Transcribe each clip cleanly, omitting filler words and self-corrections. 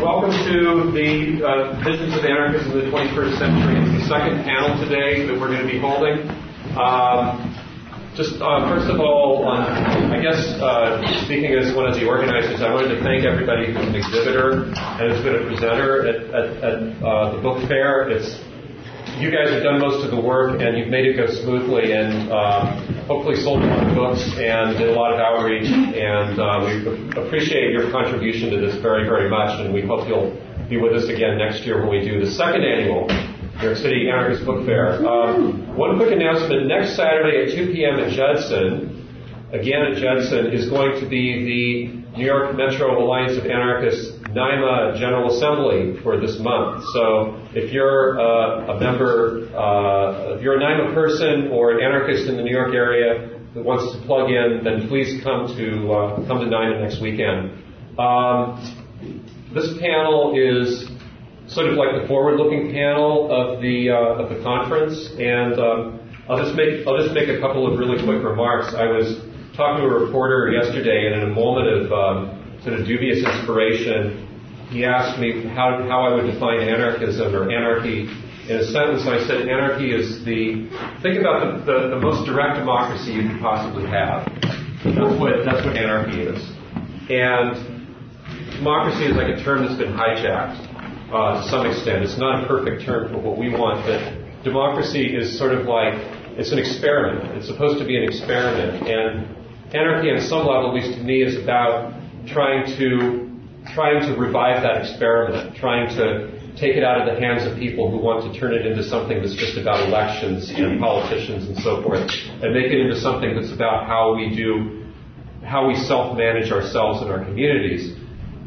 Welcome to the Visions of Anarchism in the 21st Century. It's the second panel today that we're going to be holding. First of all, I guess speaking as one of the organizers, I wanted to thank everybody who's an exhibitor and has been a presenter at the book fair. You guys have done most of the work, and you've made it go smoothly, and hopefully sold a lot of books and did a lot of outreach. And we appreciate your contribution to this very, very much, and we hope you'll be with us again next year when we do the second annual New York City Anarchist Book Fair. One quick announcement. Next Saturday at 2 p.m. at Judson, is going to be the New York Metro Alliance of Anarchists NYMA General Assembly for this month. So if you're a member, if you're a NYMA person or an anarchist in the New York area that wants to plug in, then please come to NYMA next weekend. This panel is sort of like the forward-looking panel of the conference, and I'll just make a couple of really quick remarks. I was talking to a reporter yesterday, and in a moment of sort of dubious inspiration, he asked me how I would define anarchism or anarchy in a sentence. I said anarchy is think about the most direct democracy you could possibly have. That's what anarchy is. And democracy is like a term that's been hijacked to some extent. It's not a perfect term for what we want, but democracy is sort of like, it's an experiment. It's supposed to be an experiment. And anarchy on some level, at least to me, is about trying to revive that experiment, trying to take it out of the hands of people who want to turn it into something that's just about elections and politicians and so forth, and make it into something that's about how we self-manage ourselves and our communities.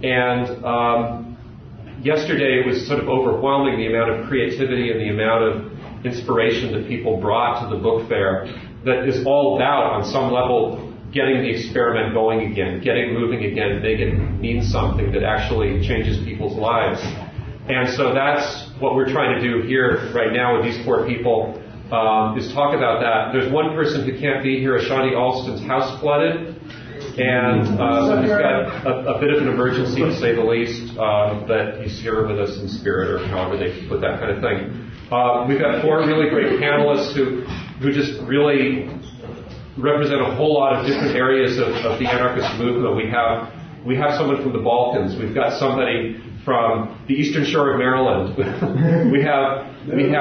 And yesterday it was sort of overwhelming, the amount of creativity and the amount of inspiration that people brought to the book fair that is all about, on some level, getting the experiment going again, getting moving again, make it mean something that actually changes people's lives. And so that's what we're trying to do here right now with these four people, is talk about that. There's one person who can't be here. Ashanti Alston's house flooded, and he's got a bit of an emergency, to say the least, but he's here with us in spirit, or however they put that kind of thing. We've got four really great panelists who just really represent a whole lot of different areas of the anarchist movement. We have someone from the Balkans. We've got somebody from the Eastern Shore of Maryland. we have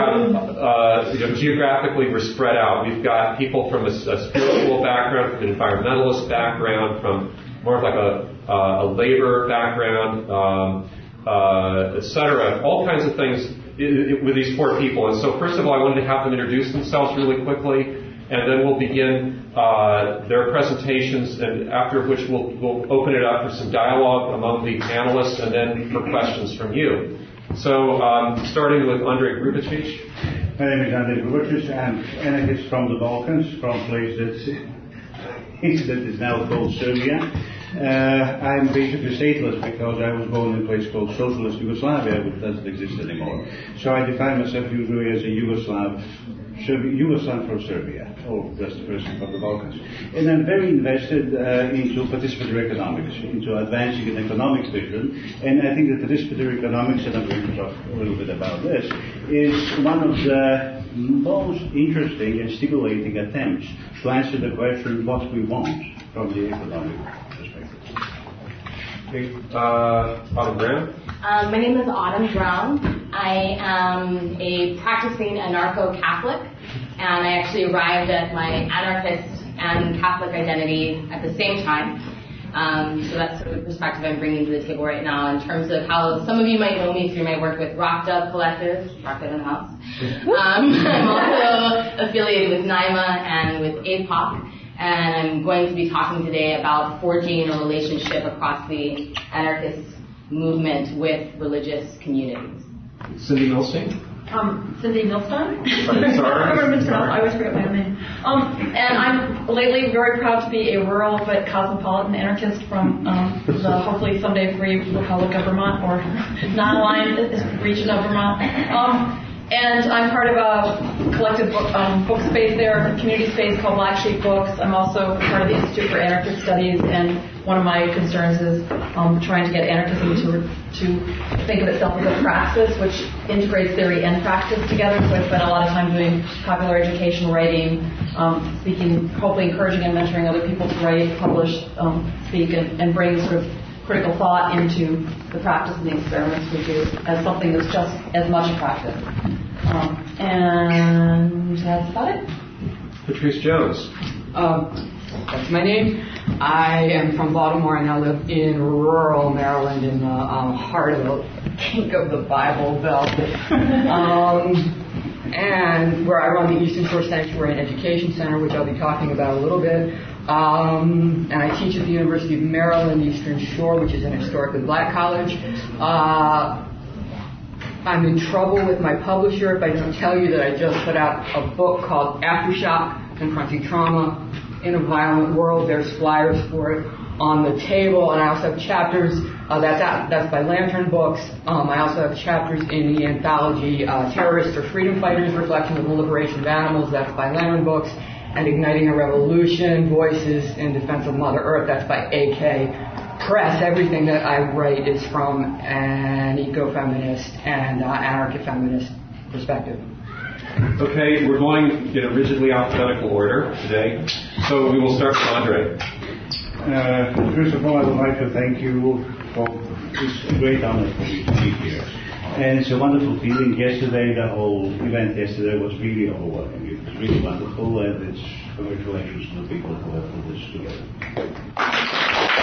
geographically we're spread out. We've got people from a spiritual background, from an environmentalist background, from more of like a labor background, etc. All kinds of things with these four people. And so first of all, I wanted to have them introduce themselves really quickly, and then we'll begin their presentations, and after which we'll open it up for some dialogue among the panelists, and then for questions from you. So, starting with Andrej Grubičić. My name is Andrej Grubičić. I'm anarchist from the Balkans, from a place that is now called Serbia. I'm basically stateless because I was born in a place called Socialist Yugoslavia, which doesn't exist anymore. So I define myself usually as a Yugoslav from Serbia, or just a person from the Balkans. And I'm very invested into participatory economics, into advancing an economics vision. And I think that participatory economics, and I'm going to talk a little bit about this, is one of the most interesting and stimulating attempts to answer the question what we want from the economic perspective. Okay. Autumn Brown? My name is Autumn Brown. I am a practicing anarcho-Catholic, and I actually arrived at my anarchist and Catholic identity at the same time. So that's sort of the perspective I'm bringing to the table right now in terms of how some of you might know me through my work with Rocked Up Collective, Rocked Up in the House. I'm also affiliated with NYMA and with APOC. And I'm going to be talking today about forging a relationship across the anarchist movement with religious communities. Cindy Milstein? Cindy Milstein. Sorry. I always forget my own name. And I'm lately very proud to be a rural but cosmopolitan anarchist from the hopefully someday free Republic of Vermont, or non-aligned region of Vermont. And I'm part of a collective book space there, a community space called Black Sheep Books. I'm also part of the Institute for Anarchist Studies, and one of my concerns is trying to get anarchism to think of itself as a praxis, which integrates theory and practice together. So I spent a lot of time doing popular education writing, speaking, hopefully encouraging and mentoring other people to write, publish, speak, and bring sort of critical thought into the practice and the experiments we do as something that's just as much a practice. And that's about it. Patrice Jones. That's my name. I am from Baltimore and I live in rural Maryland in the heart of the kink of the Bible Belt. And where I run the Eastern Shore Sanctuary and Education Center, which I'll be talking about a little bit. And I teach at the University of Maryland Eastern Shore, which is an historically black college. I'm in trouble with my publisher if I don't tell you that I just put out a book called Aftershock, Confronting Trauma in a Violent World. There's flyers for it on the table, and I also have chapters, that's by Lantern Books. I also have chapters in the anthology Terrorists or Freedom Fighters, Reflection of the Liberation of Animals, that's by Lantern Books, and Igniting a Revolution, Voices in Defense of Mother Earth, that's by AK Press. Everything that I write is from an ecofeminist and anarcho-feminist perspective. Okay, we're going in a rigidly alphabetical order today, so we will start with Andre. First of all, I would like to thank you for it's a great honor for me to be here. And it's a wonderful feeling. Yesterday, the whole event yesterday was really overwhelming. It was really wonderful, and it's congratulations to the people who have put this together.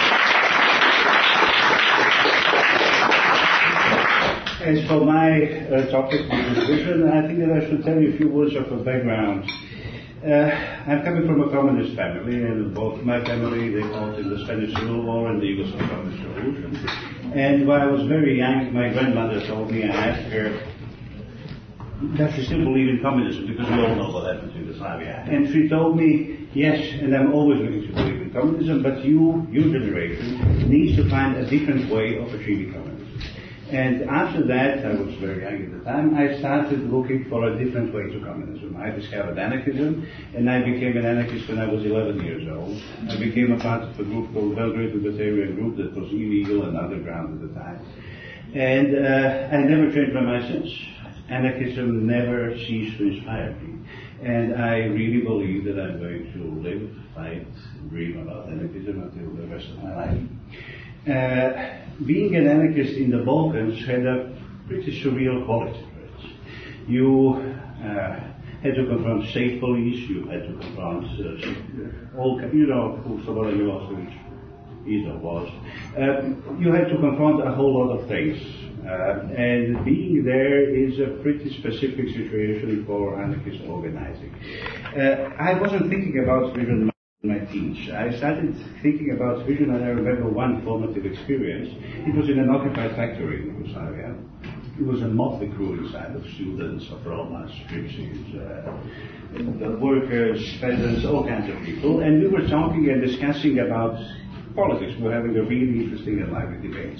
As for my topic, vision, I think that I should tell you a few words of a background. I'm coming from a communist family, and both my family, they fought in the Spanish Civil War and the Yugoslav Communist Revolution. And when I was very young, my grandmother told me, I asked her, does she still believe in communism? Because we all know what happened to Yugoslavia. And she told me, yes, and I'm always going to believe in communism, but your generation needs to find a different way of achieving communism. And after that, I was very young at the time, I started looking for a different way to communism. I discovered anarchism, and I became an anarchist when I was 11 years old. I became a part of a group called Belgrade Libertarian Group that was illegal and underground at the time. And I never changed my mind since. Anarchism never ceased to inspire me. And I really believe that I'm going to live, fight, dream about anarchism until the rest of my life. Being an anarchist in the Balkans had a pretty surreal quality to it. You had to confront state police, you had to confront all, you know, who Slobodan Milosevic is or was. You had to confront a whole lot of things. And being there is a pretty specific situation for anarchist organizing. I wasn't thinking about vision in my teens. I started thinking about vision, and I remember one formative experience. It was in an occupied factory in Yugoslavia. It was a motley crew inside of students, of Romas, gypsies, workers, peasants, all kinds of people. And we were talking and discussing about politics. We were having a really interesting and lively debate.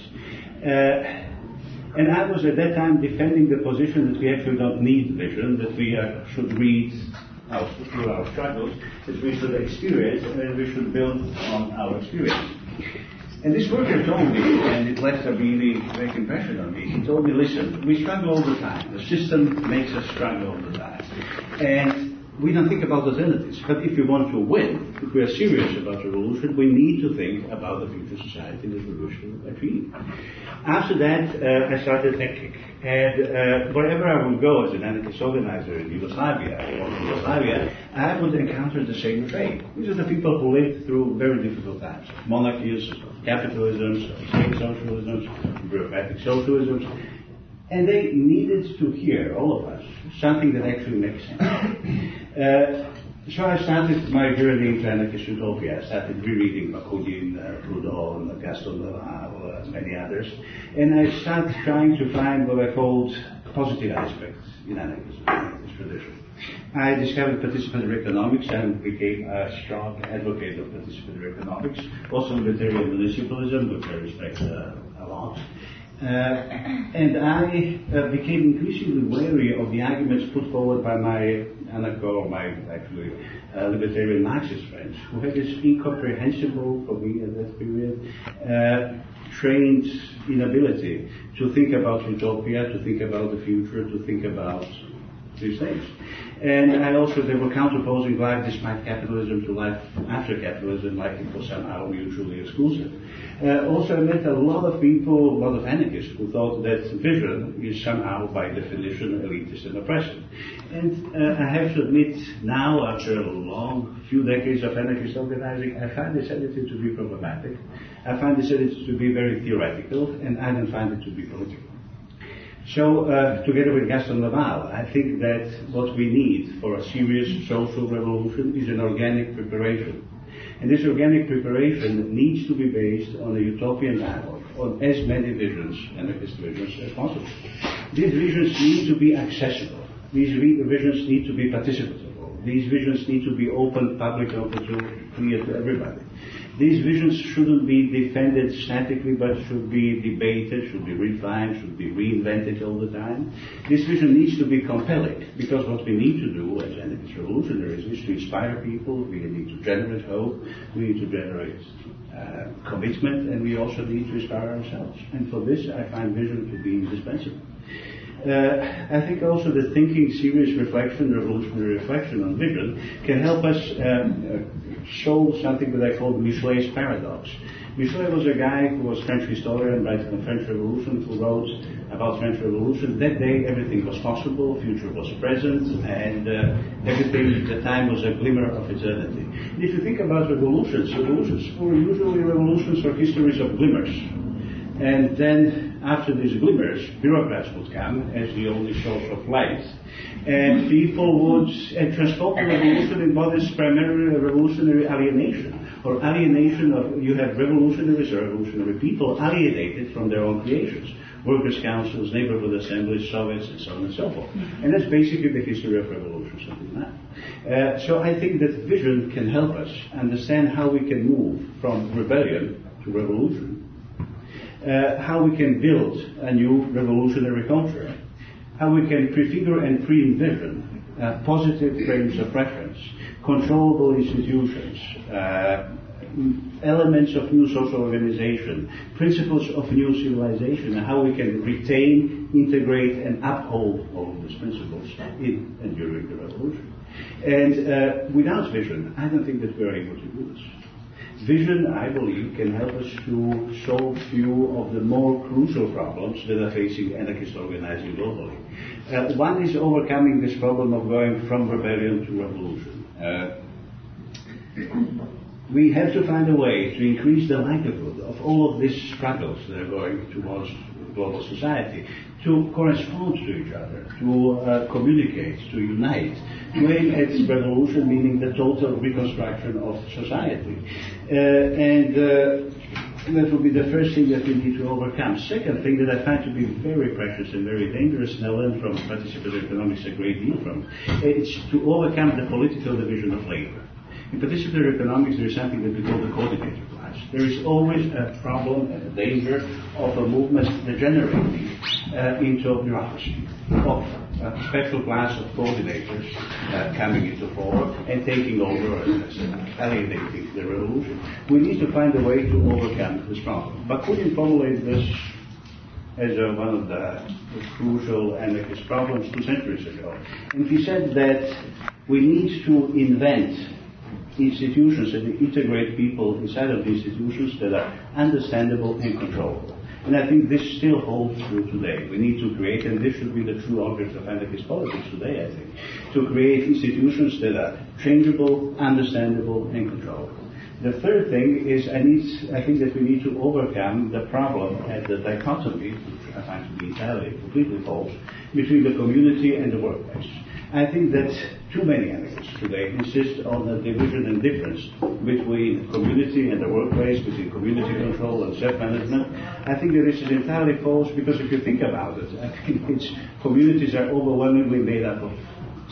And I was at that time defending the position that we actually don't need vision, that we should read through our struggles, that we should experience, and we should build on our experience. And this worker told me, and it left a really great impression on me, he told me, listen, we struggle all the time. The system makes us struggle all the time. And we don't think about alternatives. But if we want to win, if we are serious about revolution, we need to think about the future society that revolution will achieve. After that, I started thinking. And wherever I would go as an anarchist organizer in Yugoslavia, I would encounter the same fate. These are the people who lived through very difficult times. Monarchies, capitalisms, state socialisms, bureaucratic socialisms. And they needed to hear, all of us, something that actually makes sense. So I started my journey into anarchist utopia. I started rereading Bakunin, Proudhon, Gaston Leroy, many others. And I started trying to find what I called positive aspects in anarchism, in this tradition. I discovered participatory economics and became a strong advocate of participatory economics. Also libertarian municipalism, which I respect a lot. And I became increasingly wary of the arguments put forward by my libertarian Marxist friends, who had this incomprehensible, for me at that period, trained inability to think about utopia, to think about the future, to think about these things. And they were counterposing life despite capitalism to life after capitalism, like it was somehow mutually exclusive. Also, I met a lot of people, a lot of anarchists, who thought that vision is somehow, by definition, elitist and oppressive. And I have to admit, now, after a long few decades of anarchist organizing, I find this attitude to be problematic. I find this attitude to be very theoretical, and I don't find it to be political. So, together with Gaston Laval, I think that what we need for a serious social revolution is an organic preparation. And this organic preparation needs to be based on a utopian dialogue, on as many visions, anarchist visions, as possible. These visions need to be accessible. These visions need to be participatory. These visions need to be open, public, open to clear to everybody. These visions shouldn't be defended statically, but should be debated, should be refined, should be reinvented all the time. This vision needs to be compelling, because what we need to do as anarchist revolutionaries is to inspire people, we need to generate hope, we need to generate commitment, and we also need to inspire ourselves. And for this, I find vision to be indispensable. I think also that thinking serious reflection, revolutionary reflection on vision, can help us solve something that I call Michelet's paradox. Michelet was a guy who was French historian, writing on French Revolution, who wrote about French Revolution. That day everything was possible, future was present, and everything at the time was a glimmer of eternity. And if you think about revolutions were usually revolutions or histories of glimmers. And then, after these glimmers, bureaucrats would come as the only source of light. And people would transform the revolution in what is primarily a revolutionary alienation. Or alienation of, you have revolutionaries or revolutionary people alienated from their own creations. Workers' councils, neighborhood assemblies, Soviets, and so on and so forth. And that's basically the history of revolutions until now. So I think that vision can help us understand how we can move from rebellion to revolution. How we can build a new revolutionary culture, how we can prefigure and pre-envision positive frames of reference, controllable institutions, elements of new social organization, principles of new civilization, and how we can retain, integrate, and uphold all of these principles in and during the revolution. And without vision, I don't think that we're able to do this. Vision, I believe, can help us to solve few of the more crucial problems that are facing anarchist organizing globally. One is overcoming this problem of going from rebellion to revolution. We have to find a way to increase the likelihood of all of these struggles that are going towards global society to correspond to each other, to communicate, to unite, to aim at revolution, meaning the total reconstruction of society. And that would be the first thing that we need to overcome. Second thing that I find to be very precious and very dangerous, and I learned from participatory economics a great deal from, it's to overcome the political division of labor. In participatory economics, there is something that we call the coordinator class. There is always a problem and a danger of a movement degenerating into a bureaucracy, of a special class of coordinators coming into power and taking over and alienating the revolution. We need to find a way to overcome this problem. Bakunin formulated this as one of the crucial anarchist problems 2 centuries ago. And he said that we need to invent institutions and integrate people inside of the institutions that are understandable and controllable. And I think this still holds true today. We need to create, and this should be the true object of anarchist politics today, I think, to create institutions that are changeable, understandable, and controllable. The third thing is I think that we need to overcome the problem and the dichotomy, which I find to be entirely, completely false, between the community and the workplace. I think that too many anarchists today insist on the division and difference between community and the workplace, between community control and self-management. I think that this is entirely false, because if you think about it, I think communities are overwhelmingly made up of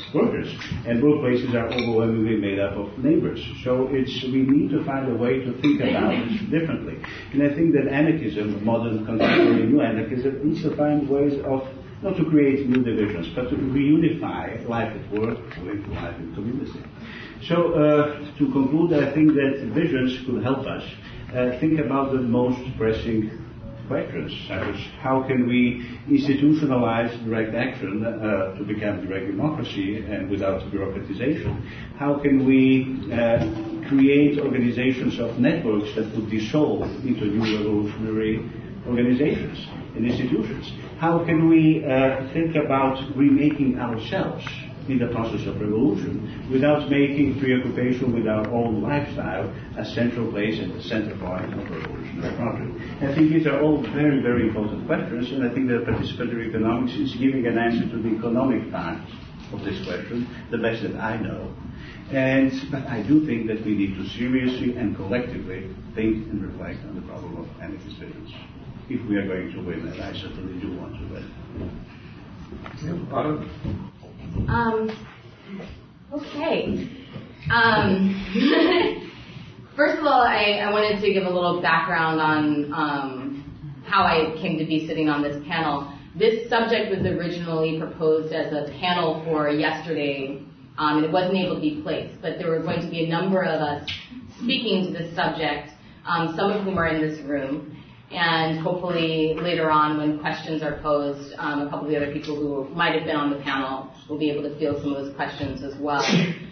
workers, and workplaces are overwhelmingly made up of neighbors. So we need to find a way to think about this differently. And I think that anarchism, modern contemporary new anarchism, needs to find ways of not to create new divisions, but to reunify life at work with life in community. So to conclude, I think that visions could help us think about the most pressing questions, such as how can we institutionalize direct action to become direct democracy and without bureaucratization? How can we create organizations of networks that would dissolve into new revolutionary organizations and institutions? How can we think about remaking ourselves in the process of revolution without making preoccupation with our own lifestyle a central place at the center point of a revolutionary project? I think these are all very, very important questions, and I think that participatory economics is giving an answer to the economic part of this question, the best that I know. But I do think that we need to seriously and collectively think and reflect on the problem of anarchist visions if we are going to win, and I certainly do want to win. Okay. First of all, I wanted to give a little background on how I came to be sitting on this panel. This subject was originally proposed as a panel for yesterday, and it wasn't able to be placed, but there were going to be a number of us speaking to this subject, some of whom are in this room. And hopefully later on when questions are posed, a couple of the other people who might have been on the panel will be able to field some of those questions as well.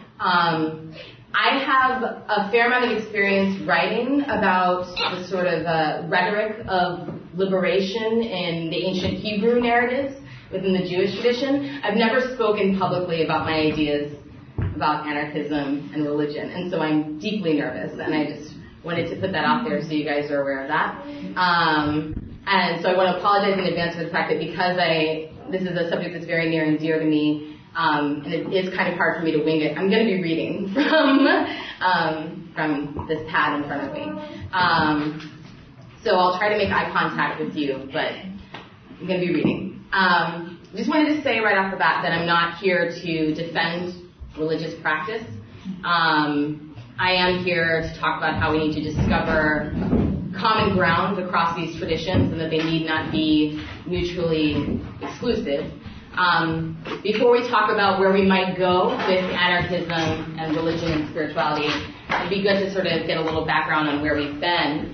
I have a fair amount of experience writing about the sort of rhetoric of liberation in the ancient Hebrew narratives within the Jewish tradition. I've never spoken publicly about my ideas about anarchism and religion, and so I'm deeply nervous, and I just wanted to put that out there so you guys are aware of that. And so I want to apologize in advance for the fact that because this is a subject that's very near and dear to me, and it is kind of hard for me to wing it, I'm going to be reading from this pad in front of me. So I'll try to make eye contact with you, but I'm going to be reading. Just wanted to say right off the bat that I'm not here to defend religious practice. I am here to talk about how we need to discover common ground across these traditions and that they need not be mutually exclusive. Before we talk about where we might go with anarchism and religion and spirituality, it'd be good to sort of get a little background on where we've been.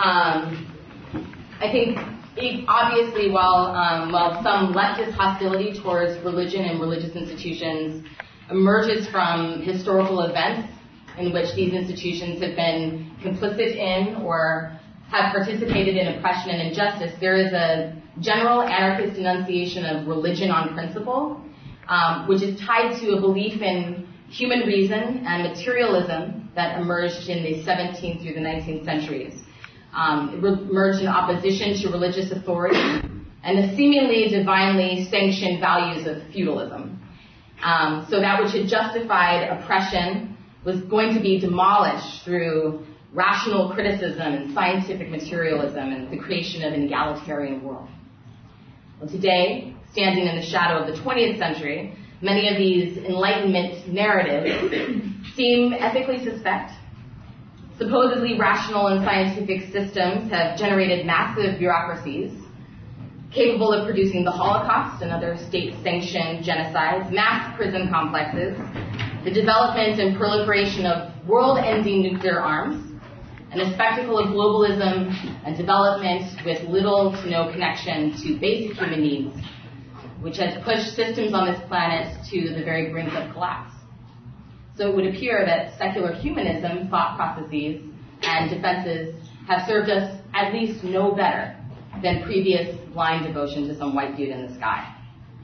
I think obviously while some leftist hostility towards religion and religious institutions emerges from historical events in which these institutions have been complicit in or have participated in oppression and injustice, there is a general anarchist enunciation of religion on principle, which is tied to a belief in human reason and materialism that emerged in the 17th through the 19th centuries. It emerged in opposition to religious authority and the seemingly divinely sanctioned values of feudalism. So that which had justified oppression was going to be demolished through rational criticism and scientific materialism and the creation of an egalitarian world. Well, today, standing in the shadow of the 20th century, many of these Enlightenment narratives seem ethically suspect. Supposedly rational and scientific systems have generated massive bureaucracies capable of producing the Holocaust and other state-sanctioned genocides, mass prison complexes, the development and proliferation of world-ending nuclear arms, and a spectacle of globalism and development with little to no connection to basic human needs, which has pushed systems on this planet to the very brink of collapse. So it would appear that secular humanism, thought processes, and defenses have served us at least no better than previous blind devotion to some white dude in the sky.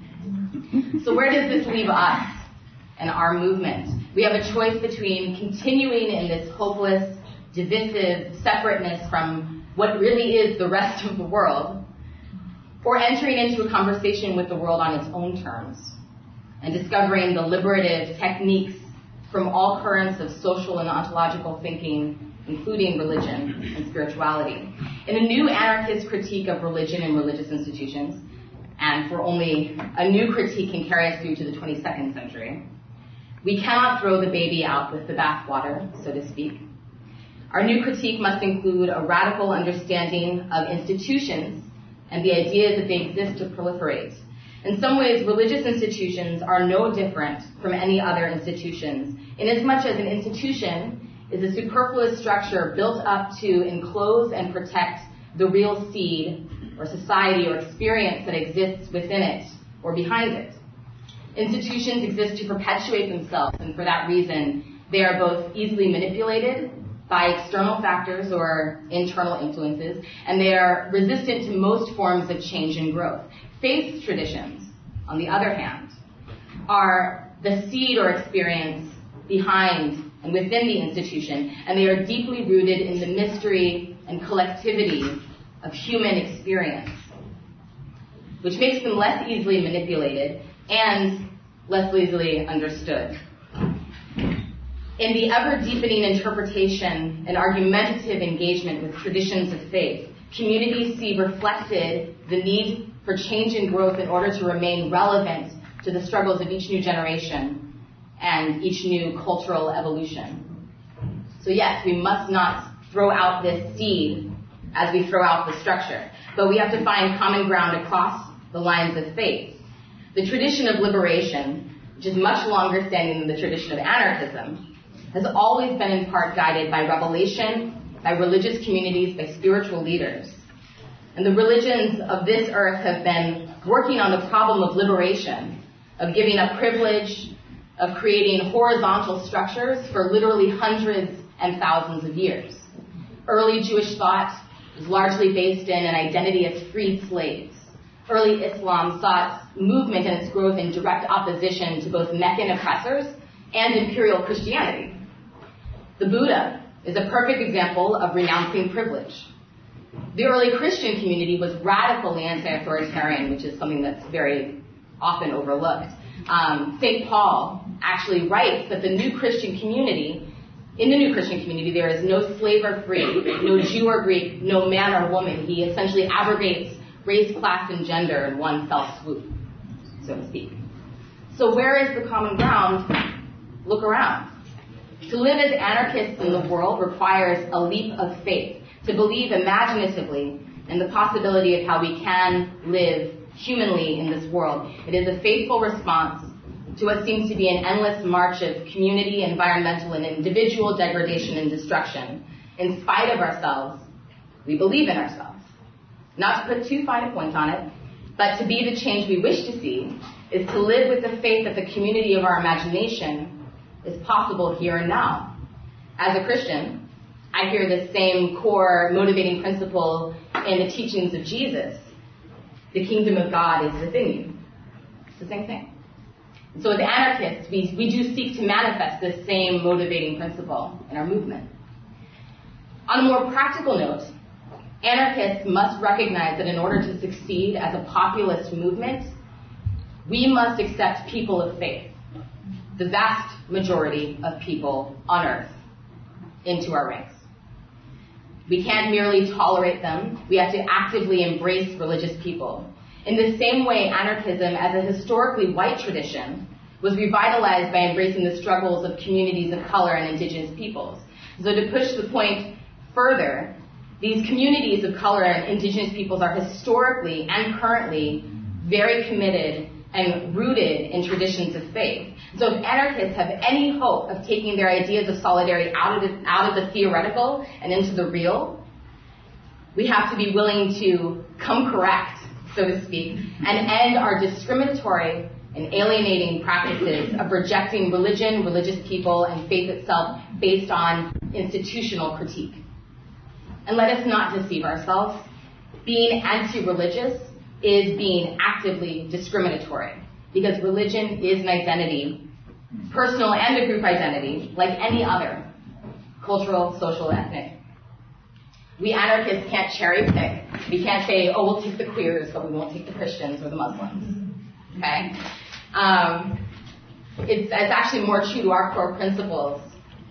So where does this leave us and our movement? We have a choice between continuing in this hopeless, divisive separateness from what really is the rest of the world, or entering into a conversation with the world on its own terms and discovering the liberative techniques from all currents of social and ontological thinking, including religion and spirituality. In a new anarchist critique of religion and religious institutions, and for only a new critique can carry us through to the 22nd century. We cannot throw the baby out with the bathwater, so to speak. Our new critique must include a radical understanding of institutions and the idea that they exist to proliferate. In some ways, religious institutions are no different from any other institutions, inasmuch as an institution is a superfluous structure built up to enclose and protect the real seed or society or experience that exists within it or behind it. Institutions exist to perpetuate themselves, and for that reason, they are both easily manipulated by external factors or internal influences, and they are resistant to most forms of change and growth. Faith traditions, on the other hand, are the seed or experience behind and within the institution, and they are deeply rooted in the mystery and collectivity of human experience, which makes them less easily manipulated and less easily understood. In the ever-deepening interpretation and argumentative engagement with traditions of faith, communities see reflected the need for change and growth in order to remain relevant to the struggles of each new generation and each new cultural evolution. So yes, we must not throw out this seed as we throw out the structure, but we have to find common ground across the lines of faith. The tradition of liberation, which is much longer standing than the tradition of anarchism, has always been in part guided by revelation, by religious communities, by spiritual leaders. And the religions of this earth have been working on the problem of liberation, of giving up privilege, of creating horizontal structures for literally hundreds and thousands of years. Early Jewish thought was largely based in an identity as freed slaves. Early Islam saw its movement and its growth in direct opposition to both Meccan oppressors and imperial Christianity. The Buddha is a perfect example of renouncing privilege. The early Christian community was radically anti-authoritarian, which is something that's very often overlooked. St. Paul actually writes that in the new Christian community, there is no slave or free, no Jew or Greek, no man or woman. He essentially abrogates race, class, and gender in one fell swoop, so to speak. So where is the common ground? Look around. To live as anarchists in the world requires a leap of faith, to believe imaginatively in the possibility of how we can live humanly in this world. It is a faithful response to what seems to be an endless march of community, environmental, and individual degradation and destruction. In spite of ourselves, we believe in ourselves. Not to put too fine a point on it, but to be the change we wish to see is to live with the faith that the community of our imagination is possible here and now. As a Christian, I hear this same core motivating principle in the teachings of Jesus. The kingdom of God is within you. It's the same thing. And so as anarchists, we do seek to manifest this same motivating principle in our movement. On a more practical note, anarchists must recognize that in order to succeed as a populist movement, we must accept people of faith, the vast majority of people on earth, into our ranks. We can't merely tolerate them. We have to actively embrace religious people. In the same way, anarchism, as a historically white tradition, was revitalized by embracing the struggles of communities of color and indigenous peoples. So to push the point further, these communities of color and indigenous peoples are historically and currently very committed and rooted in traditions of faith. So if anarchists have any hope of taking their ideas of solidarity out of the theoretical and into the real, we have to be willing to come correct, so to speak, and end our discriminatory and alienating practices of rejecting religion, religious people, and faith itself based on institutional critique. And let us not deceive ourselves. Being anti-religious is being actively discriminatory, because religion is an identity, personal and a group identity, like any other, cultural, social, ethnic. We anarchists can't cherry pick. We can't say, oh, we'll take the queers, but we won't take the Christians or the Muslims. Okay? It's actually more true to our core principles,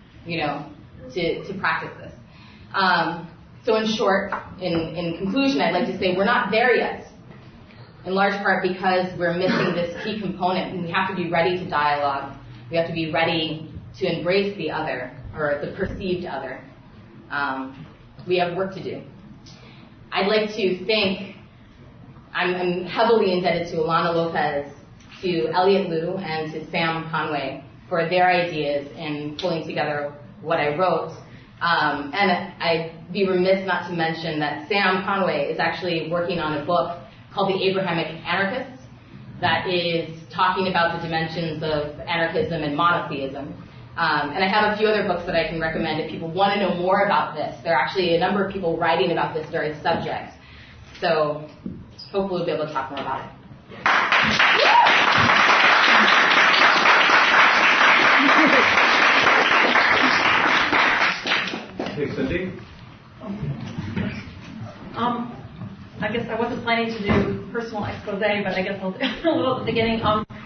to practice this. So in short, in conclusion, I'd like to say we're not there yet. in large part because we're missing this key component, and we have to be ready to dialogue. We have to be ready to embrace the other, or the perceived other. We have work to do. I'd like to thank, I'm heavily indebted to Ilana Lopez, to Elliot Liu, and to Sam Conway for their ideas in pulling together what I wrote. And I'd be remiss not to mention that Sam Conway is actually working on a book called The Abrahamic Anarchists that is talking about the dimensions of anarchism and monotheism. And I have a few other books that I can recommend if people want to know more about this. There are actually a number of people writing about this very subject. So hopefully we'll be able to talk more about it. Hey, Cindy. I guess I wasn't planning to do personal expose, but I guess I'll do a little at the beginning.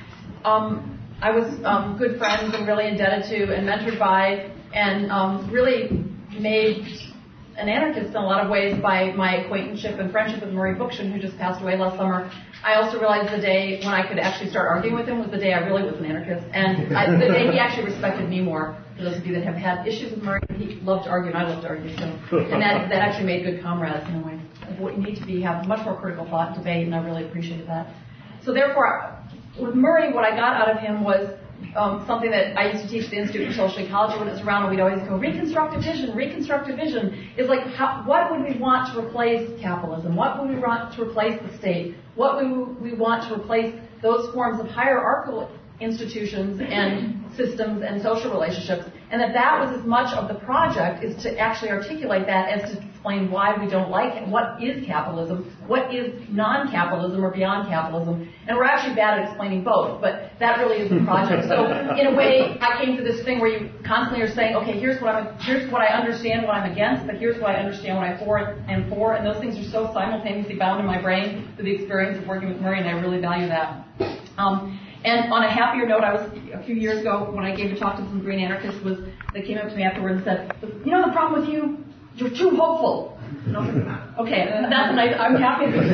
I was good friends and really indebted to and mentored by and really made an anarchist in a lot of ways by my acquaintanceship and friendship with Murray Bookchin, who just passed away last summer. I also realized the day when I could actually start arguing with him was the day I really was an anarchist. And the day he actually respected me more. For those of you that have had issues with Murray, he loved to argue and I loved to argue. So, and that actually made good comrades in a way. Of what you need to be, have much more critical thought and debate, and I really appreciated that. So therefore, with Murray, what I got out of him was something that I used to teach at the Institute for Social Ecology when it was around, and we'd always go, reconstructive vision. Reconstructive vision is like, what would we want to replace capitalism? What would we want to replace the state? What would we want to replace those forms of hierarchical institutions and systems and social relationships? And that was as much of the project is to actually articulate that as to explain why we don't like it. What is capitalism? What is non-capitalism or beyond capitalism? And we're actually bad at explaining both, but that really is the project. So in a way, I came to this thing where you constantly are saying, okay, here's what I understand what I'm against, but here's what I understand what I'm for, and those things are so simultaneously bound in my brain through the experience of working with Murray, and I really value that. And on a happier note, I was a few years ago when I gave a talk to some green anarchists, they came up to me afterwards and said, you know the problem with you? You're too hopeful. And I was like, okay, that's nice. I'm happy. It's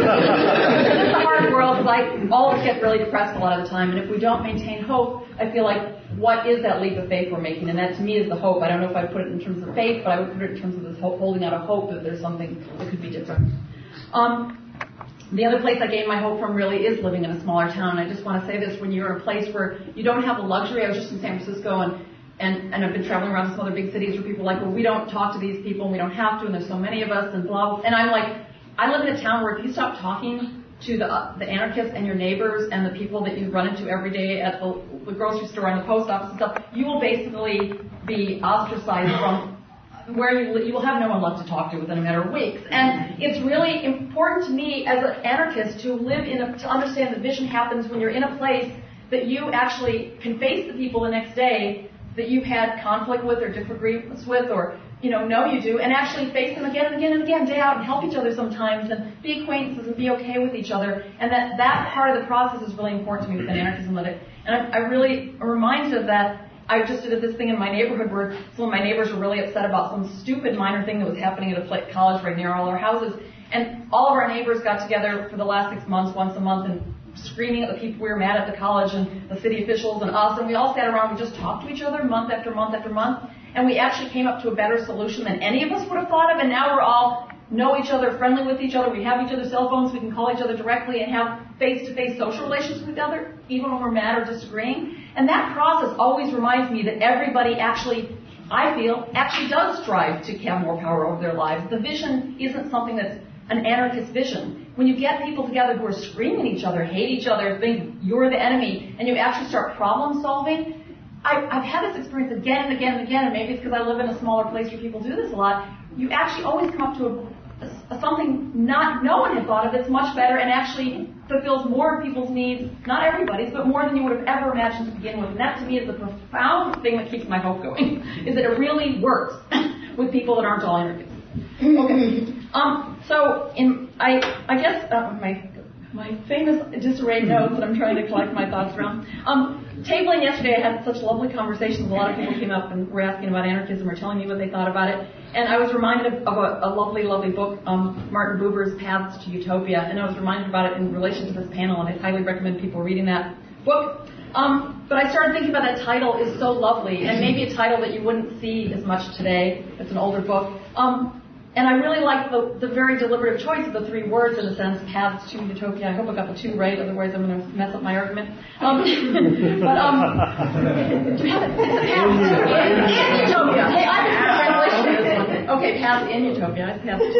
a hard world. Like all of us get really depressed a lot of the time, and if we don't maintain hope, I feel like what is that leap of faith we're making? And that to me is the hope. I don't know if I put it in terms of faith, but I would put it in terms of this holding out of hope that there's something that could be different. The other place I gain my hope from really is living in a smaller town. I just want to say this, when you're in a place where you don't have the luxury, I was just in San Francisco and I've been traveling around some other big cities where people are like, well, we don't talk to these people and we don't have to and there's so many of us and blah. And I'm like, I live in a town where if you stop talking to the anarchists and your neighbors and the people that you run into every day at the grocery store and the post office and stuff, you will basically be ostracized from where you will have no one left to talk to within a matter of weeks. And it's really important to me as an anarchist to to understand that vision happens when you're in a place that you actually can face the people the next day that you've had conflict with or disagreements with or, know you do, and actually face them again and again and again, day out, and help each other sometimes, and be acquaintances and be okay with each other. And that part of the process is really important to me within anarchism. And I really am reminded of that. I just did this thing in my neighborhood where some of my neighbors were really upset about some stupid minor thing that was happening at a college right near all our houses. And all of our neighbors got together for the last 6 months, once a month, and screaming at the people we were mad at the college and the city officials and us. And we all sat around and we just talked to each other month after month after month. And we actually came up to a better solution than any of us would have thought of. And now we're all know each other, friendly with each other. We have each other's cell phones. We can call each other directly and have face-to-face social relations with each other, even when we're mad or disagreeing. And that process always reminds me that everybody I feel, does strive to have more power over their lives. The vision isn't something that's an anarchist vision. When you get people together who are screaming at each other, hate each other, think you're the enemy, and you actually start problem solving, I've had this experience again and again and again, and maybe it's because I live in a smaller place where people do this a lot. You actually always come up to something no one had thought of that's much better and actually fulfills more of people's needs, not everybody's, but more than you would have ever imagined to begin with. And that to me is the profound thing that keeps my hope going, is that it really works with people that aren't all anarchists. Okay. I guess my my famous disarray notes that I'm trying to collect my thoughts around. Tabling yesterday, I had such lovely conversations. A lot of people came up and were asking about anarchism or telling me what they thought about it. And I was reminded of a lovely, lovely book, Martin Buber's Paths to Utopia. And I was reminded about it in relation to this panel, and I highly recommend people reading that book. But I started thinking about that title is so lovely, and maybe a title that you wouldn't see as much today. It's an older book. And I really like the very deliberative choice of the 3 words, in a sense, Paths to Utopia. I hope I got the 2 right, otherwise I'm going to mess up my argument. Do you have it? It's in Utopia. Hey, I have a translation of this one. Okay, Paths in Utopia. Paths to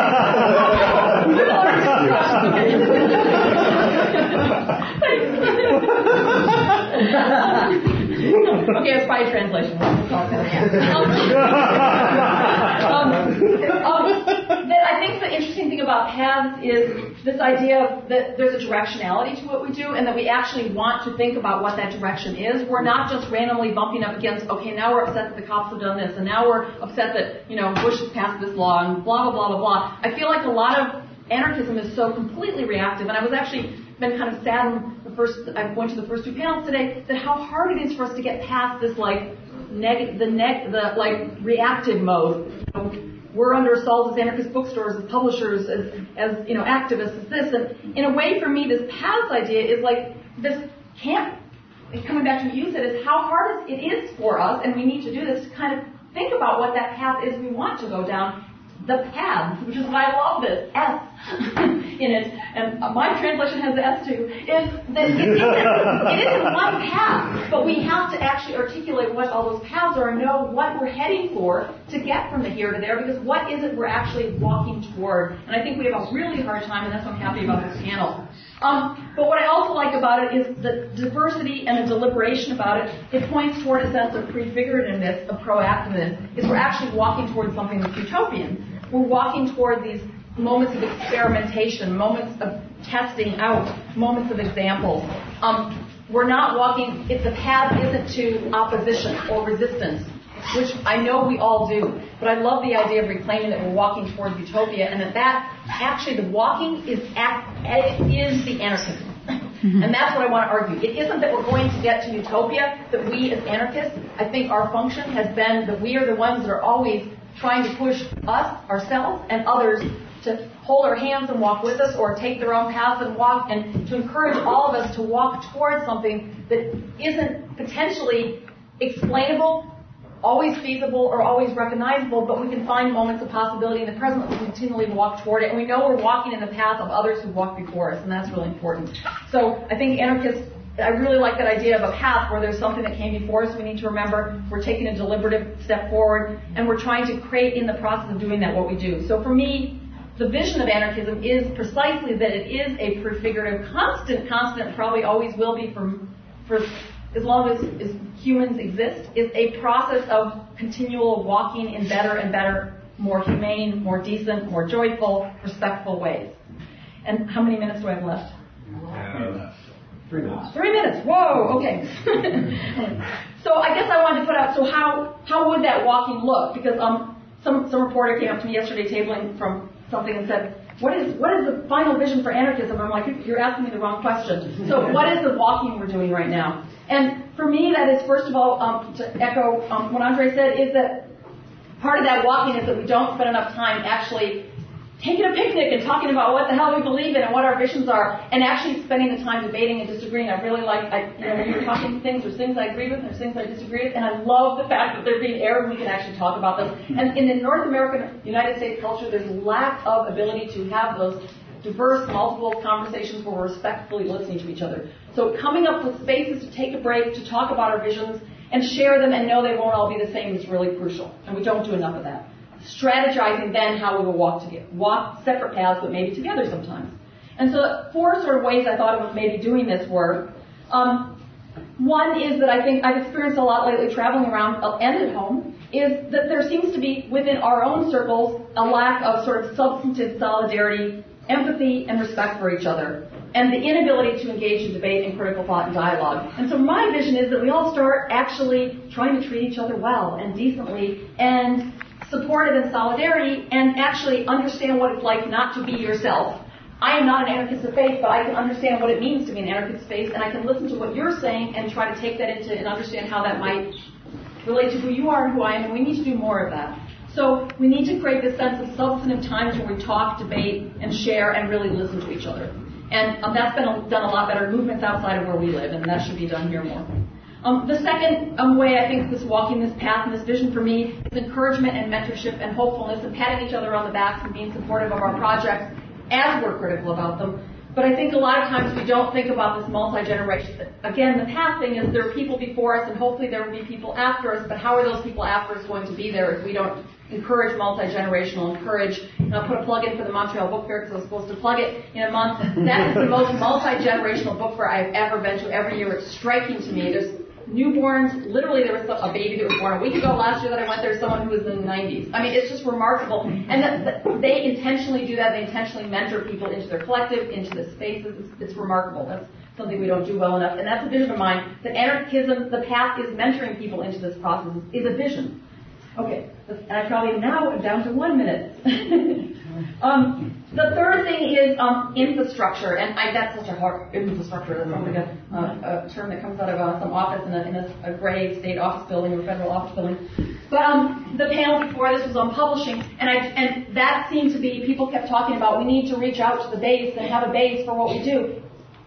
Utopia. Okay, it's by translation. We'll talk about that I think the interesting thing about paths is this idea that there's a directionality to what we do, and that we actually want to think about what that direction is. We're not just randomly bumping up against, okay, now we're upset that the cops have done this, and now we're upset that, Bush has passed this law, and blah, blah, blah, blah, blah. I feel like a lot of anarchism is so completely reactive, and I was actually been kind of saddened I went to the first 2 panels today, that how hard it is for us to get past this reactive mode. We're under assault as anarchist bookstores, as publishers, as activists, as this. And in a way, for me, this paths idea is like this camp. Coming back to what you said, is how hard it is for us, and we need to do this to kind of think about what that path is we want to go down. The paths, which is why I love this, S in it, and my translation has the S too, is that it isn't one path, but we have to actually articulate what all those paths are and know what we're heading for to get from the here to there, because what is it we're actually walking toward? And I think we have a really hard time, and that's why I'm happy about this panel. But what I also like about it is the diversity and the deliberation about it. It points toward a sense of prefigurativeness, of proactiveness, is we're actually walking towards something that's utopian. We're walking toward these moments of experimentation, moments of testing out, moments of examples. We're not walking, if the path isn't to opposition or resistance, which I know we all do, but I love the idea of reclaiming that we're walking toward utopia, and that actually the walking is the anarchism. And that's what I want to argue. It isn't that we're going to get to utopia, that we as anarchists, I think our function has been that we are the ones that are always trying to push us, ourselves, and others to hold our hands and walk with us, or take their own paths and walk, and to encourage all of us to walk towards something that isn't potentially explainable, always feasible, or always recognizable, but we can find moments of possibility in the present that we continually walk toward it, and we know we're walking in the path of others who walked before us, and that's really important. So I think anarchists, I really like that idea of a path where there's something that came before us. We need to remember we're taking a deliberative step forward, and we're trying to create in the process of doing that what we do. So for me, the vision of anarchism is precisely that it is a prefigurative, constant, probably always will be for as long as humans exist, is a process of continual walking in better and better, more humane, more decent, more joyful, respectful ways. And how many minutes do I have left? 3 minutes. 3 minutes. Whoa. Okay. So I guess I wanted to put out. So how would that walking look? Because some reporter came up to me yesterday, tabling from something, and said, "What is the final vision for anarchism?" I'm like, "You're asking me the wrong question." So what is the walking we're doing right now? And for me, that is, first of all, to echo what Andre said, is that part of that walking is that we don't spend enough time actually taking a picnic and talking about what the hell we believe in and what our visions are, and actually spending the time debating and disagreeing. I really like, when you're talking things, there's things I agree with, there's things I disagree with, and I love the fact that they're being aired and we can actually talk about them. And in the North American, United States culture, there's a lack of ability to have those diverse, multiple conversations where we're respectfully listening to each other. So coming up with spaces to take a break, to talk about our visions, and share them and know they won't all be the same is really crucial. And we don't do enough of that. Strategizing then how we will walk separate paths, but maybe together sometimes. And so 4 sort of ways I thought of maybe doing this were, one is that I think I've experienced a lot lately traveling around and at home, is that there seems to be within our own circles a lack of sort of substantive solidarity, empathy, and respect for each other, and the inability to engage in debate and critical thought and dialogue. And so my vision is that we all start actually trying to treat each other well and decently and supportive in solidarity, and actually understand what it's like not to be yourself, I am not an anarchist of faith, but I can understand what it means to be an anarchist of faith, and I can listen to what you're saying and try to take that into and understand how that might relate to who you are and who I am, and we need to do more of that. So we need to create this sense of substantive times where we talk, debate, and share, and really listen to each other. And that's been done a lot better in movements outside of where we live, and that should be done here more. The second way I think this walking this path and this vision for me is encouragement and mentorship and hopefulness and patting each other on the backs and being supportive of our projects as we're critical about them. But I think a lot of times we don't think about this multi-generation. Again, the path thing is there are people before us and hopefully there will be people after us, but how are those people after us going to be there if we don't encourage multi-generational, and I'll put a plug in for the Montreal Book Fair because I was supposed to plug it in a month. That is the most multi-generational book fair I've ever been to every year. It's striking to me. There's newborns. Literally, there was a baby that was born a week ago last year that I went there, someone who was in the 90s. I mean, it's just remarkable. And that they intentionally do that. They intentionally mentor people into their collective, into the spaces. It's remarkable. That's something we don't do well enough. And that's a vision of mine, that anarchism, the path is mentoring people into this process, is a vision. Okay, and I probably now am down to 1 minute. The third thing is infrastructure, and that's such a hard infrastructure. That's probably a term that comes out of some office in a gray state office building or federal office building. But the panel before this was on publishing, and that seemed to be, people kept talking about we need to reach out to the base and have a base for what we do.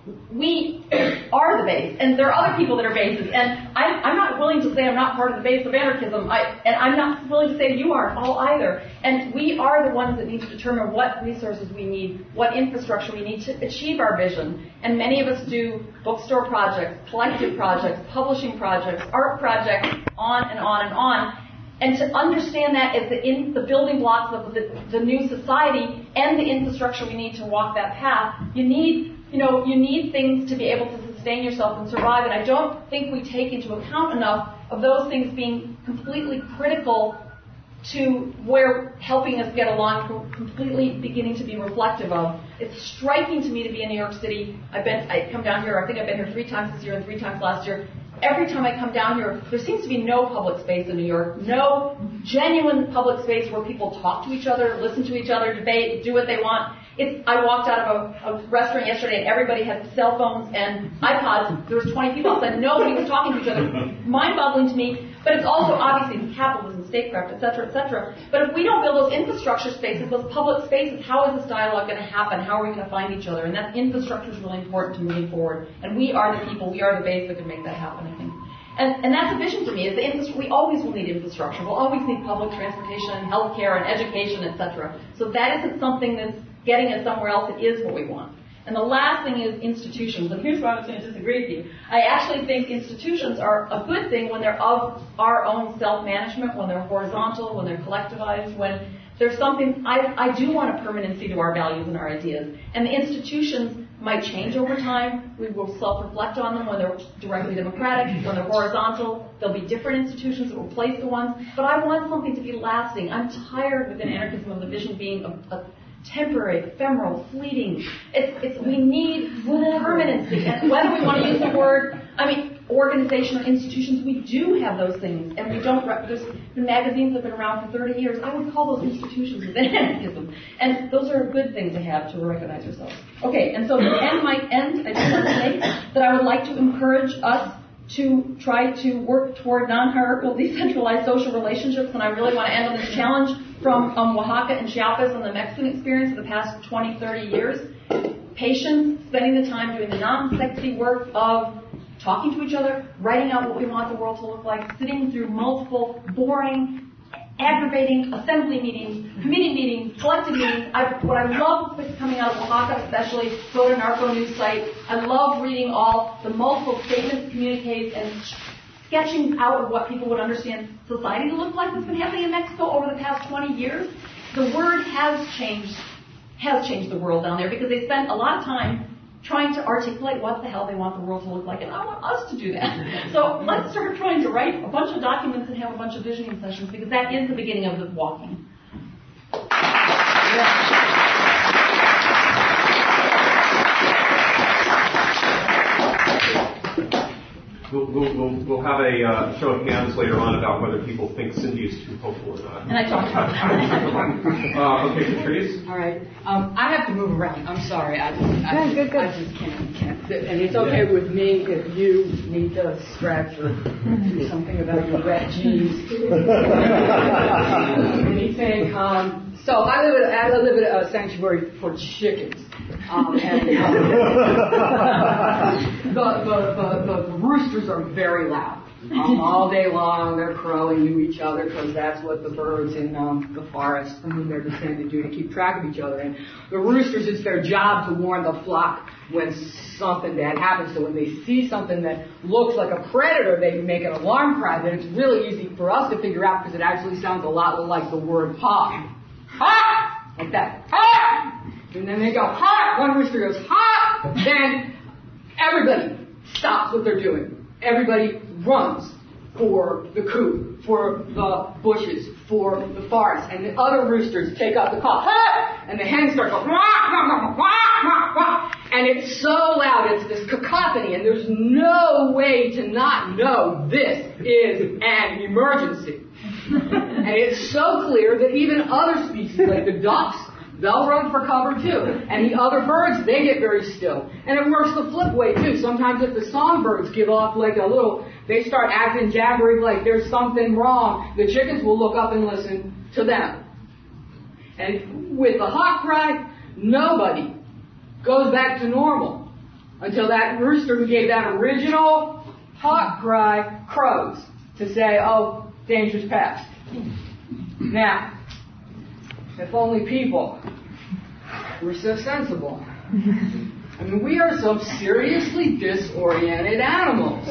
We are the base, and there are other people that are bases, and I'm not willing to say I'm not part of the base of anarchism, and I'm not willing to say you aren't all either. And we are the ones that need to determine what resources we need, what infrastructure we need to achieve our vision. And many of us do bookstore projects, collective projects, publishing projects, art projects, on and on and on. And to understand that as the building blocks of the new society and the infrastructure we need to walk that path, you need things to be able to sustain yourself and survive. And I don't think we take into account enough of those things being completely critical to where helping us get along, completely beginning to be reflective of. It's striking to me to be in New York City. I come down here, I think I've been here 3 times this year and 3 times last year. Every time I come down here, there seems to be no public space in New York, no genuine public space where people talk to each other, listen to each other, debate, do what they want. I walked out of a restaurant yesterday and everybody had cell phones and iPods. There was 20 people outside. Nobody was talking to each other. Mind-boggling to me. But it's also obviously capitalism, statecraft, et cetera, But if we don't build those infrastructure spaces, those public spaces, how is this dialogue going to happen? How are we going to find each other? And that infrastructure is really important to moving forward. And we are the people, we are the base that can make that happen, I think. And that's a vision for me. Is we always will need infrastructure. We'll always need public transportation and healthcare and education, et cetera. So that isn't something that's getting us somewhere else. It is what we want. And the last thing is institutions. And here's where I was going to disagree with you. I actually think institutions are a good thing when they're of our own self-management, when they're horizontal, when they're collectivized, when there's something. I do want a permanency to our values and our ideas. And the institutions might change over time. We will self-reflect on them when they're directly democratic, when they're horizontal. There'll be different institutions that will replace the ones. But I want something to be lasting. I'm tired within anarchism of the vision being a temporary, ephemeral, fleeting. We need permanency. And whether we want to use the word, organization or institutions, we do have those things. And we don't, there's magazines that have been around for 30 years. I would call those institutions within anarchism. And those are a good thing to have to recognize ourselves. Okay, and so the end might end. I just want to say that I would like to encourage us to try to work toward non-hierarchical, decentralized social relationships. And I really want to end on this challenge from Oaxaca and Chiapas and the Mexican experience of the past 20, 30 years. Patience, spending the time doing the non-sexy work of talking to each other, writing out what we want the world to look like, sitting through multiple, boring, aggravating assembly meetings, committee meetings, collective meetings. What I love that's coming out of Oaxaca, especially, go to Narco News site. I love reading all the multiple statements, communiques, and sketching out of what people would understand society to look like that's been happening in Mexico over the past 20 years. The word has changed the world down there because they spent a lot of time trying to articulate what the hell they want the world to look like, and I want us to do that. So let's start trying to write a bunch of documents and have a bunch of visioning sessions, because that is the beginning of the walking. We'll have a show of hands later on about whether people think Cindy is too hopeful or not. And I talked about that. Okay, Patrice? All right. I have to move around. I'm sorry. I just can't sit. And it's okay with me if you need to stretch or do something about your wet jeans. Anything. So I live at a sanctuary for chickens. The roosters are very loud. All day long, they're crowing to each other because that's what the birds in the forest from whom they're descended do to keep track of each other. And the roosters, it's their job to warn the flock when something bad happens. So when they see something that looks like a predator, they make an alarm cry. Then it's really easy for us to figure out because it actually sounds a lot like the word hawk. Hawk! Like that. Hawk! And then they go, hawk! One rooster goes, hawk! Then everybody stops what they're doing. Everybody runs for the coop, for the bushes, for the forest. And the other roosters take up the call, hawk! And the hens start going, wah, wah, wah, wah, wah. And it's so loud, it's this cacophony, and there's no way to not know this is an emergency. And it's so clear that even other species, like the ducks, they'll run for cover too. And the other birds, they get very still. And it works the flip way too. Sometimes if the songbirds give off like a little, they start acting jabbery like there's something wrong, the chickens will look up and listen to them. And with the hawk cry, nobody goes back to normal until that rooster who gave that original hawk cry crows to say, oh, danger's past. Now, if only people were so sensible. I mean, we are some seriously disoriented animals.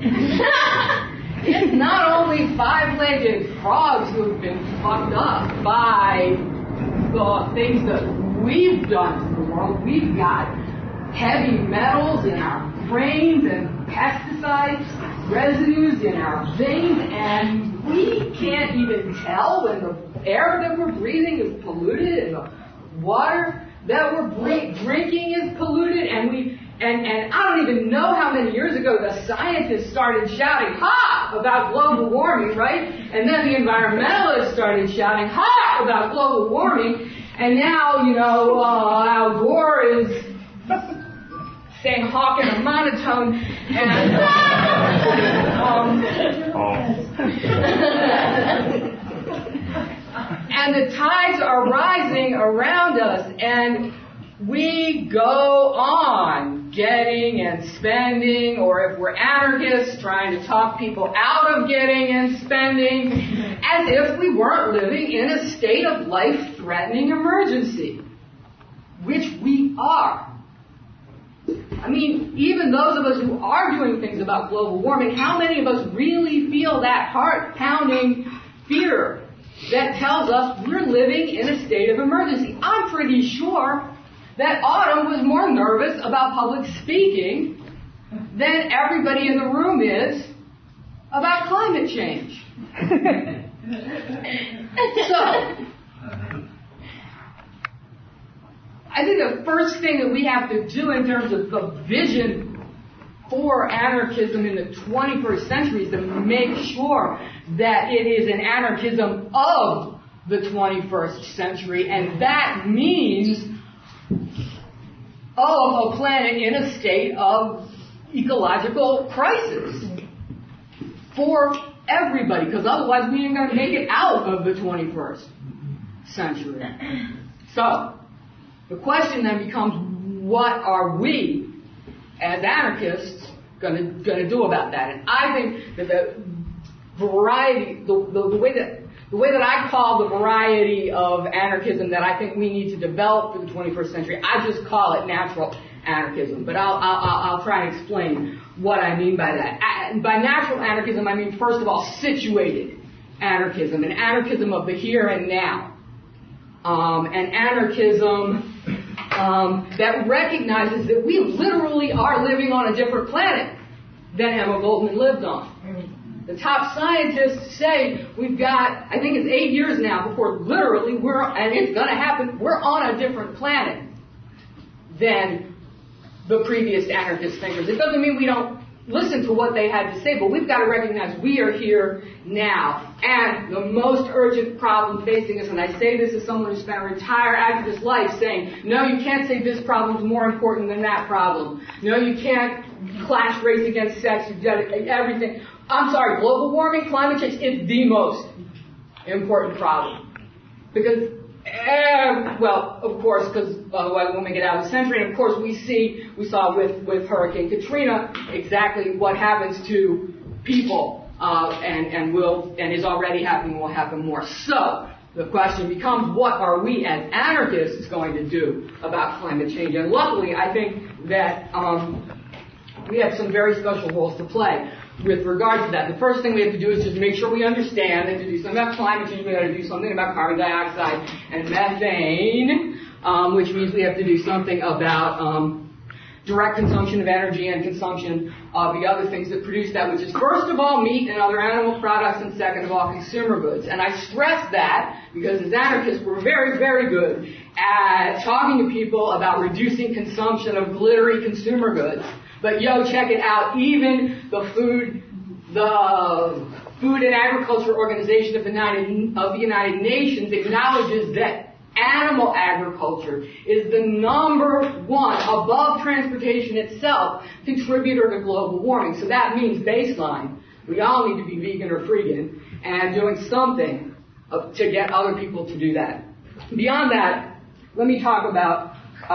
It's not only five-legged frogs who have been fucked up by the things that we've done to the world. We've got heavy metals in our brains and pesticides, residues in our veins, and we can't even tell when the air that we're breathing is polluted and the water that we're drinking is polluted, and I don't even know how many years ago the scientists started shouting, ha, about global warming, right? And then the environmentalists started shouting, ha, about global warming, and now, Al Gore is saying hawk in a monotone, and the tides are rising around us, and we go on getting and spending, or if we're anarchists, trying to talk people out of getting and spending, as if we weren't living in a state of life-threatening emergency, which we are. I mean, even those of us who are doing things about global warming, how many of us really feel that heart-pounding fear that tells us we're living in a state of emergency? I'm pretty sure that Autumn was more nervous about public speaking than everybody in the room is about climate change. So, I think the first thing that we have to do in terms of the vision for anarchism in the 21st century is to make sure that it is an anarchism of the 21st century, and that means of a planet in a state of ecological crisis for everybody, because otherwise we ain't going to make it out of the 21st century. So, the question then becomes, what are we, as anarchists, going to do about that? And I think that the variety, the way that I call the variety of anarchism that I think we need to develop for the 21st century, I just call it natural anarchism. But I'll try and explain what I mean by that. By natural anarchism, I mean, first of all, situated anarchism, an anarchism of the here and now. An anarchism that recognizes that we literally are living on a different planet than Emma Goldman lived on. The top scientists say we've got, I think it's 8 years now before literally and it's going to happen, we're on a different planet than the previous anarchist thinkers. It doesn't mean we don't listen to what they had to say, but we've got to recognize we are here now. And the most urgent problem facing us, and I say this as someone who spent an entire activist life saying, no, you can't say this problem is more important than that problem. No, you can't clash race against sex, everything. I'm sorry, global warming, climate change is the most important problem. Because well, of course, because otherwise we won't make it out of the century. And of course, we saw with Hurricane Katrina exactly what happens to people, and is already happening, will happen more. So the question becomes, what are we as anarchists going to do about climate change? And luckily, I think that we have some very special roles to play with regard to that. The first thing we have to do is just make sure we understand that to do something about climate change, we got to do something about carbon dioxide and methane, which means we have to do something about direct consumption of energy and consumption of the other things that produce that, which is first of all meat and other animal products, and second of all consumer goods. And I stress that because as anarchists we're very, very good at talking to people about reducing consumption of glittery consumer goods. But check it out, even the Food and Agriculture Organization of the United Nations acknowledges that animal agriculture is the number one, above transportation itself, contributor to global warming. So that means baseline, we all need to be vegan or freegan, and doing something to get other people to do that. Beyond that, let me talk about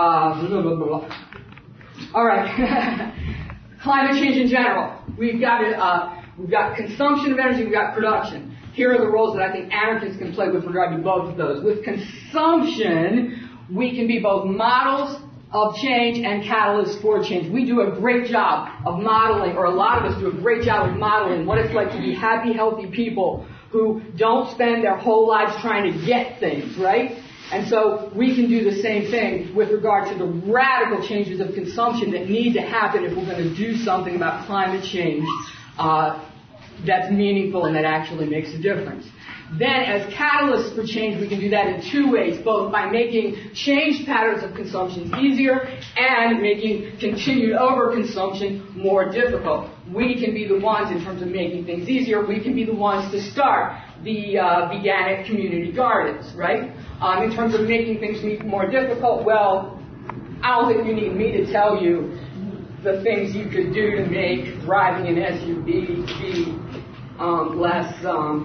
all right. Climate change in general. We've got consumption of energy, we've got production. Here are the roles that I think anarchists can play with regard to both of those. With consumption, we can be both models of change and catalysts for change. We do a great job of modeling, or a lot of us do a great job of modeling what it's like to be happy, healthy people who don't spend their whole lives trying to get things, right? And so we can do the same thing with regard to the radical changes of consumption that need to happen if we're going to do something about climate change that's meaningful and that actually makes a difference. Then as catalysts for change, we can do that in two ways, both by making changed patterns of consumption easier and making continued overconsumption more difficult. We can be the ones, in terms of making things easier, we can be the ones to start the veganic community gardens, right? In terms of making things more difficult, well, I don't think you need me to tell you the things you could do to make driving an SUV be less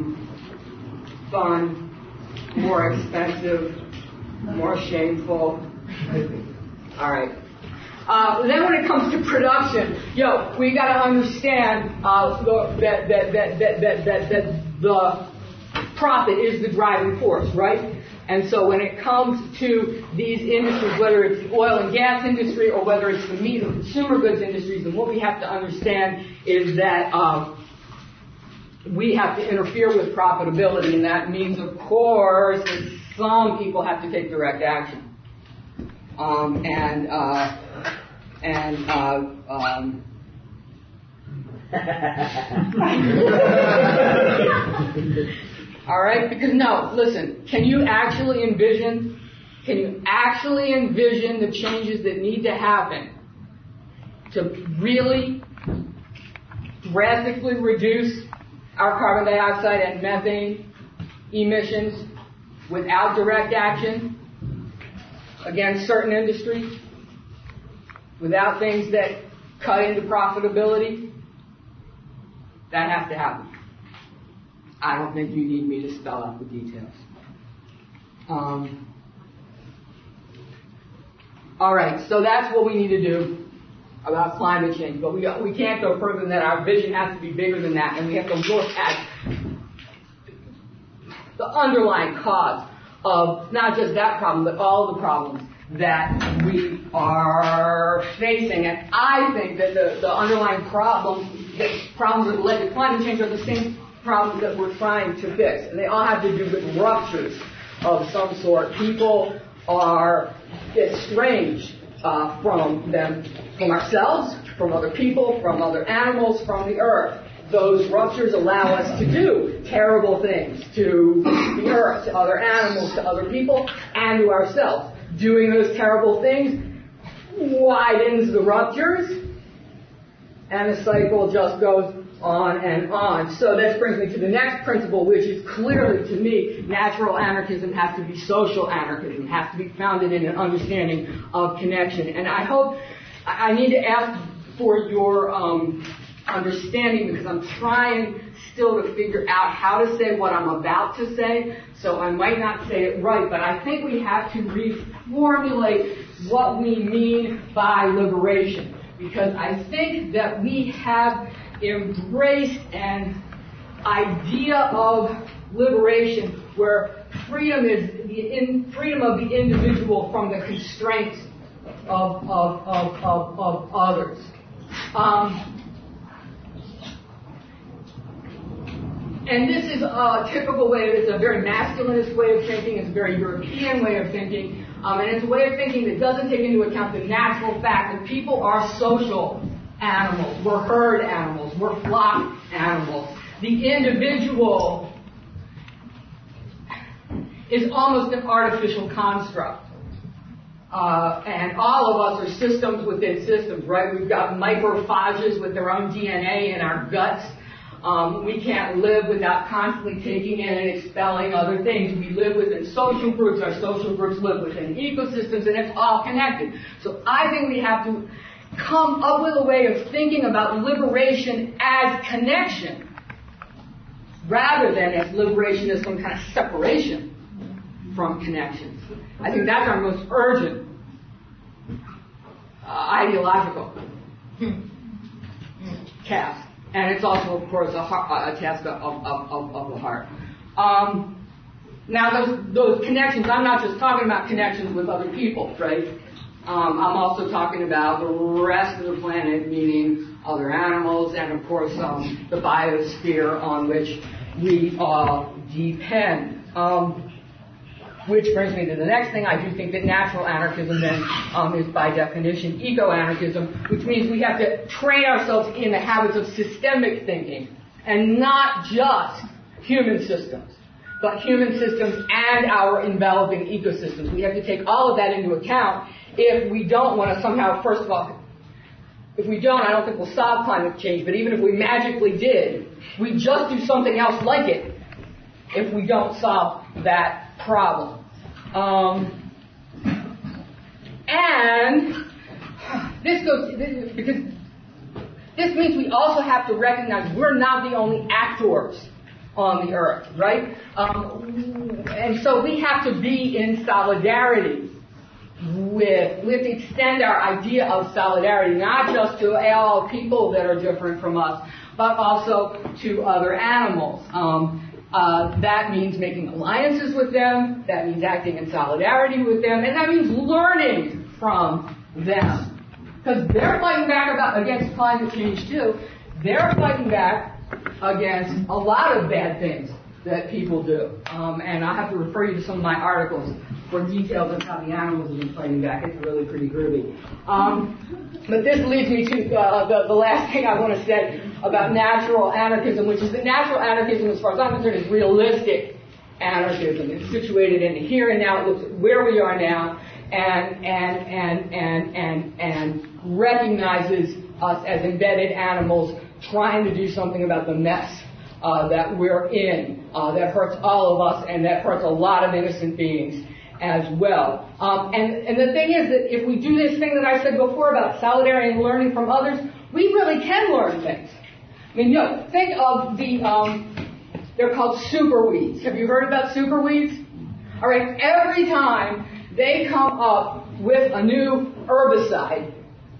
fun, more expensive, more shameful. All right. Then when it comes to production, we got to understand that the profit is the driving force, right? And so when it comes to these industries, whether it's the oil and gas industry or whether it's the meat or consumer goods industries, then what we have to understand is that we have to interfere with profitability, and that means, of course, that some people have to take direct action. All right? Because no, listen, can you actually envision the changes that need to happen to really drastically reduce our carbon dioxide and methane emissions without direct action against certain industries, without things that cut into profitability? That has to happen. I don't think you need me to spell out the details. All right, so that's what we need to do about climate change. But we can't go further than that. Our vision has to be bigger than that, and we have to look at the underlying cause of not just that problem, but all the problems that we are facing. And I think that the underlying problems that relate to climate change are the same problems that we're trying to fix. And they all have to do with ruptures of some sort. People are estranged from ourselves, from other people, from other animals, from the earth. Those ruptures allow us to do terrible things to the earth, to other animals, to other people, and to ourselves. Doing those terrible things widens the ruptures And the cycle just goes on and on. So this brings me to the next principle, which is clearly, to me, natural anarchism has to be social anarchism, has to be founded in an understanding of connection. And I hope, I need to ask for your understanding, because I'm trying still to figure out how to say what I'm about to say, so I might not say it right, but I think we have to reformulate what we mean by liberation, because I think that we have embraced an idea of liberation where freedom is the freedom of the individual from the constraints of others. And this is a typical way, it's a very masculinist way of thinking, it's a very European way of thinking, and it's a way of thinking that doesn't take into account the natural fact that people are social animals, we're herd animals, we're flock animals. The individual is almost an artificial construct. And all of us are systems within systems, right? We've got microphages with their own DNA in our guts. We can't live without constantly taking in and expelling other things. We live within social groups. Our social groups live within ecosystems, and it's all connected. So I think we have to come up with a way of thinking about liberation as connection, rather than as liberation as some kind of separation from connections. I think that's our most urgent ideological task. And it's also, of course, a task of the heart. Now, those connections, I'm not just talking about connections with other people, right? I'm also talking about the rest of the planet, meaning other animals, and, of course, the biosphere on which we all depend. Which brings me to the next thing. I do think that natural anarchism then is by definition eco-anarchism, which means we have to train ourselves in the habits of systemic thinking, and not just human systems, but human systems and our enveloping ecosystems. We have to take all of that into account if we don't want to somehow, first of all, if we don't, I don't think we'll solve climate change, but even if we magically did, we just do something else like it if we don't solve that problem. And because this means we also have to recognize we're not the only actors on the earth, right? And so we have to be in solidarity we have to extend our idea of solidarity, not just to all people that are different from us, but also to other animals. That means making alliances with them, that means acting in solidarity with them, and that means learning from them. Because they're fighting back against climate change too. They're fighting back against a lot of bad things that people do. And I have to refer you to some of my articles for details on how the animals have been fighting back. It's really pretty groovy. But this leads me to the last thing I want to say about natural anarchism, which is that natural anarchism, as far as I'm concerned, is realistic anarchism. It's situated in the here and now. It looks at where we are now and recognizes us as embedded animals trying to do something about the mess that we're in, that hurts all of us and that hurts a lot of innocent beings as well. And the thing is that if we do this thing that I said before about solidarity and learning from others, we really can learn things. I mean, think of they're called superweeds. Have you heard about superweeds? All right, every time they come up with a new herbicide,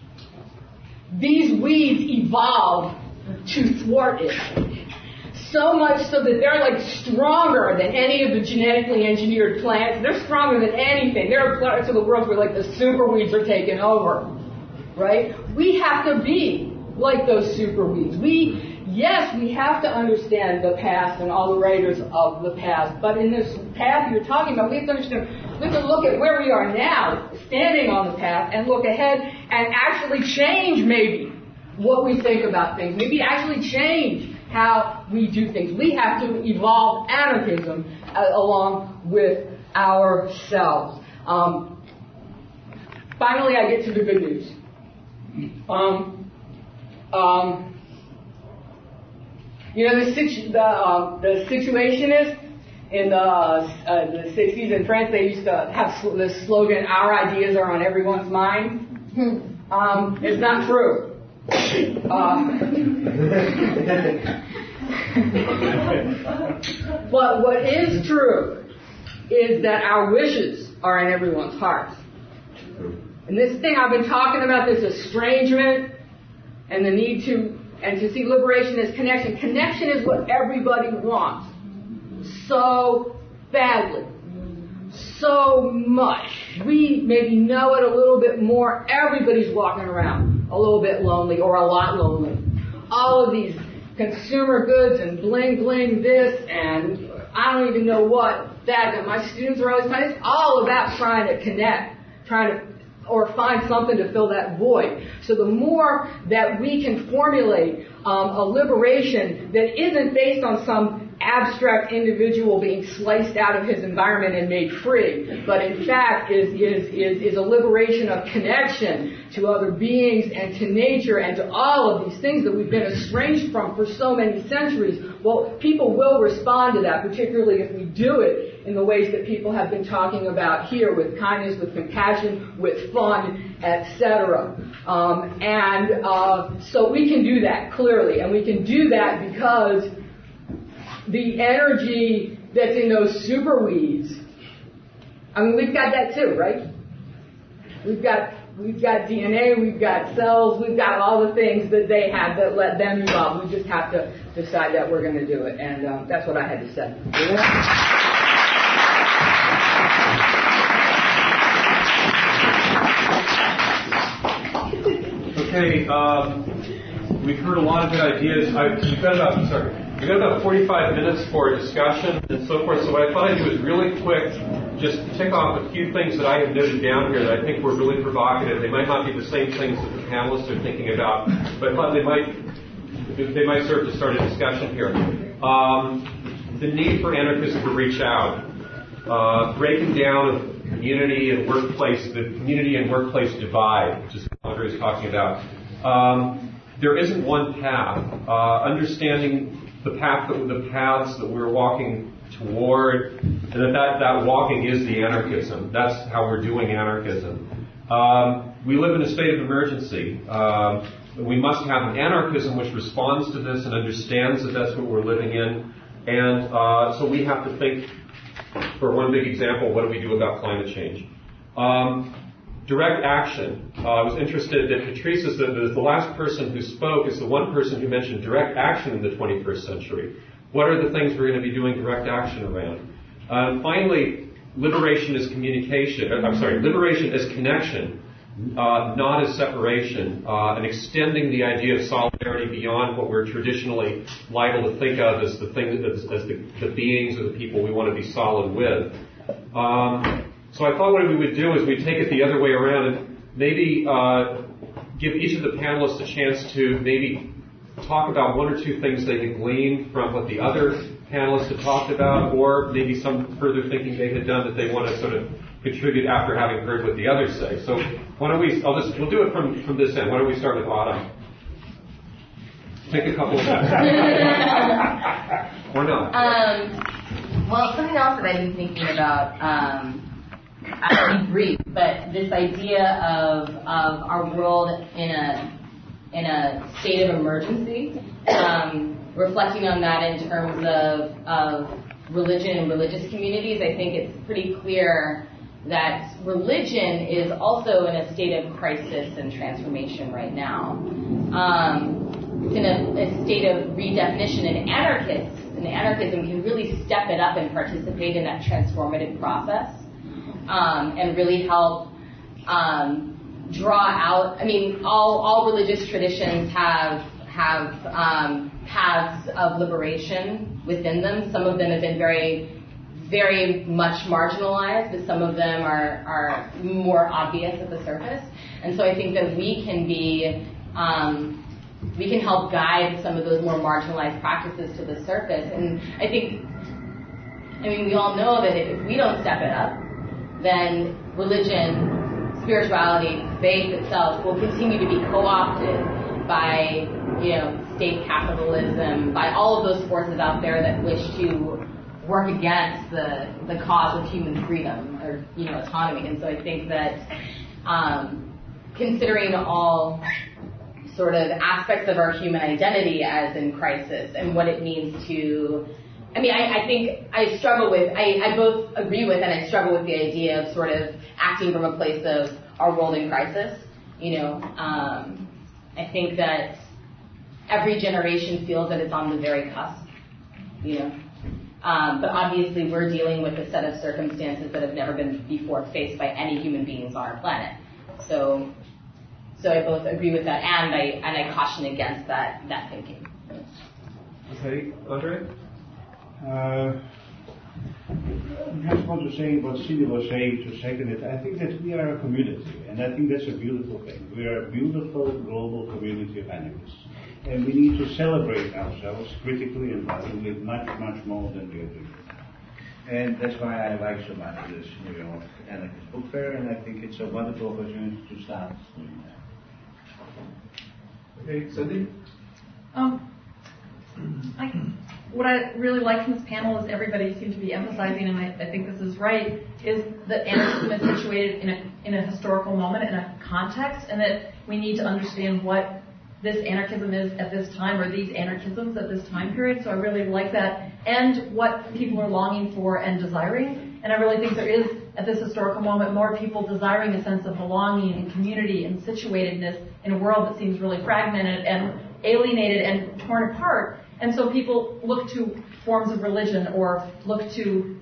these weeds evolve to thwart it. So much so that they're like stronger than any of the genetically engineered plants. They're stronger than anything. There are parts of the world where like the superweeds are taking over, right? We have to be like those superweeds. Yes, we have to understand the past and all the writers of the past, but in this path you're talking about, we have to understand, we have to look at where we are now, standing on the path, and look ahead and actually change maybe what we think about things, maybe actually change how we do things. We have to evolve anarchism along with ourselves. Finally, I get to the good news. The Situationists in the 60s in France, they used to have this slogan, "Our ideas are on everyone's mind." It's not true. But what is true is that our wishes are in everyone's hearts. And this thing I've been talking about, this estrangement and the need to see liberation as connection. Connection is what everybody wants so badly, so much. We maybe know it a little bit more. Everybody's walking around a little bit lonely or a lot lonely. All of these consumer goods and bling bling this and I don't even know what that. My students are always trying. It's all about trying to connect, or find something to fill that void. So the more that we can formulate a liberation that isn't based on some abstract individual being sliced out of his environment and made free, but in fact is a liberation of connection to other beings and to nature and to all of these things that we've been estranged from for so many centuries, well, people will respond to that, particularly if we do it in the ways that people have been talking about here, with kindness, with compassion, with fun, etc. So we can do that clearly, and we can do that because the energy that's in those super weeds, I mean, we've got that too, right? We've got DNA, we've got cells, we've got all the things that they have that let them evolve. We just have to decide that we're going to do it, and that's what I had to say. Okay, we've heard a lot of good ideas. We've got about 45 minutes for discussion and so forth. So what I thought I'd do is really quick, just tick off a few things that I have noted down here that I think were really provocative. They might not be the same things that the panelists are thinking about, but they might serve to start a discussion here. The need for anarchists to reach out, breaking down of community and workplace, the community and workplace divide, which is what Audrey is talking about. There isn't one path. Understanding the paths that we're walking toward, and that walking is the anarchism. That's how we're doing anarchism. We live in a state of emergency. We must have an anarchism which responds to this and understands that that's what we're living in. And so we have to think, for one big example, what do we do about climate change? Direct action. I was interested that Patrice is the last person who spoke, is the one person who mentioned direct action in the 21st century. What are the things we're going to be doing direct action around? Finally, liberation as communication. Liberation as connection, not as separation, and extending the idea of solidarity beyond what we're traditionally liable to think of as the beings or the people we want to be solid with. So I thought what we would do is we'd take it the other way around and maybe give each of the panelists a chance to maybe talk about one or two things they had gleaned from what the other panelists had talked about, or maybe some further thinking they had done that they want to sort of contribute after having heard what the others say. So why don't we'll do it from this end. Why don't we start with Autumn? Take a couple of minutes. Or not. Well, something else that I've been thinking about, I'll be brief, but this idea of our world in a state of emergency, reflecting on that in terms of religion and religious communities, I think it's pretty clear that religion is also in a state of crisis and transformation right now. It's in a state of redefinition, and anarchism can really step it up and participate in that transformative process. And really help draw out. I mean, all religious traditions have paths of liberation within them. Some of them have been very, very much marginalized, but some of them are more obvious at the surface. And so I think that we can help guide some of those more marginalized practices to the surface. And we all know that if we don't step it up, then religion, spirituality, faith itself will continue to be co-opted by, state capitalism, by all of those forces out there that wish to work against the cause of human freedom or, autonomy. And so I think that considering all sort of aspects of our human identity as in crisis and what it means to, I think I struggle with, I both agree with and I struggle with the idea of sort of acting from a place of our world in crisis. I think that every generation feels that it's on the very cusp, but obviously we're dealing with a set of circumstances that have never been before faced by any human beings on our planet. So I both agree with that and I caution against that thinking. Okay, Andre? I just want to say what Cindy was saying to second it. I think that we are a community, and I think that's a beautiful thing. We are a beautiful global community of anarchists, and we need to celebrate ourselves critically and valuably much, much more than we are doing. And that's why I like so much this New York Anarchist Book Fair, and I think it's a wonderful opportunity to start doing that. Okay, Cindy? What I really like from this panel is everybody seems to be emphasizing, and I think this is right, is that anarchism is situated in a historical moment, in a context, and that we need to understand what this anarchism is at this time, or these anarchisms at this time period. So I really like that, and what people are longing for and desiring. And I really think there is, at this historical moment, more people desiring a sense of belonging and community and situatedness in a world that seems really fragmented and alienated and torn apart. And so people look to forms of religion, or look to,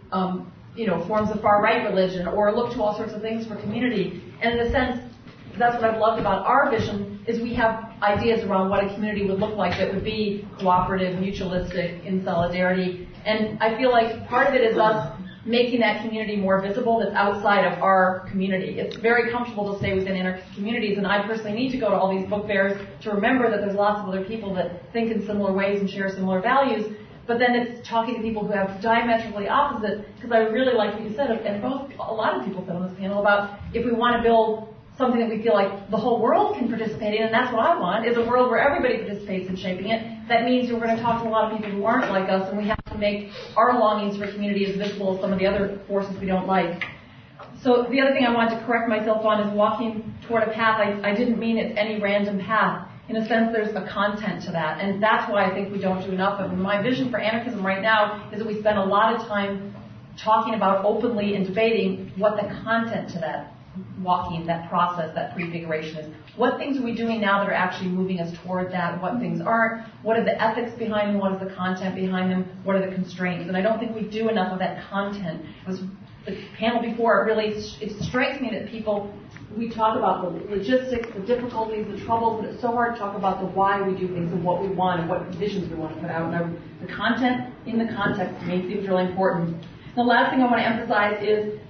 forms of far-right religion, or look to all sorts of things for community. And in a sense, that's what I've loved about our vision, is we have ideas around what a community would look like that would be cooperative, mutualistic, in solidarity. And I feel like part of it is us making that community more visible that's outside of our community. It's very comfortable to stay within anarchist communities, and I personally need to go to all these book fairs to remember that there's lots of other people that think in similar ways and share similar values. But then it's talking to people who have diametrically opposite, because I really like what you said, and a lot of people said on this panel about if we want to build something that we feel like the whole world can participate in, and that's what I want, is a world where everybody participates in shaping it. That means we're going to talk to a lot of people who aren't like us, and we have to make our longings for community as visible as some of the other forces we don't like. So the other thing I wanted to correct myself on is walking toward a path. I didn't mean it's any random path. In a sense, there's a content to that, and that's why I think we don't do enough of it. My vision for anarchism right now is that we spend a lot of time talking about openly and debating what the content to that walking, that process, that prefiguration is. What things are we doing now that are actually moving us toward that? What things aren't? What are the ethics behind them? What is the content behind them? What are the constraints? And I don't think we do enough of that content. It was the panel before, it strikes me that people, we talk about the logistics, the difficulties, the troubles, but it's so hard to talk about the why we do things and what we want and what visions we want to put out. And the content in the context to me seems really important. The last thing I want to emphasize is,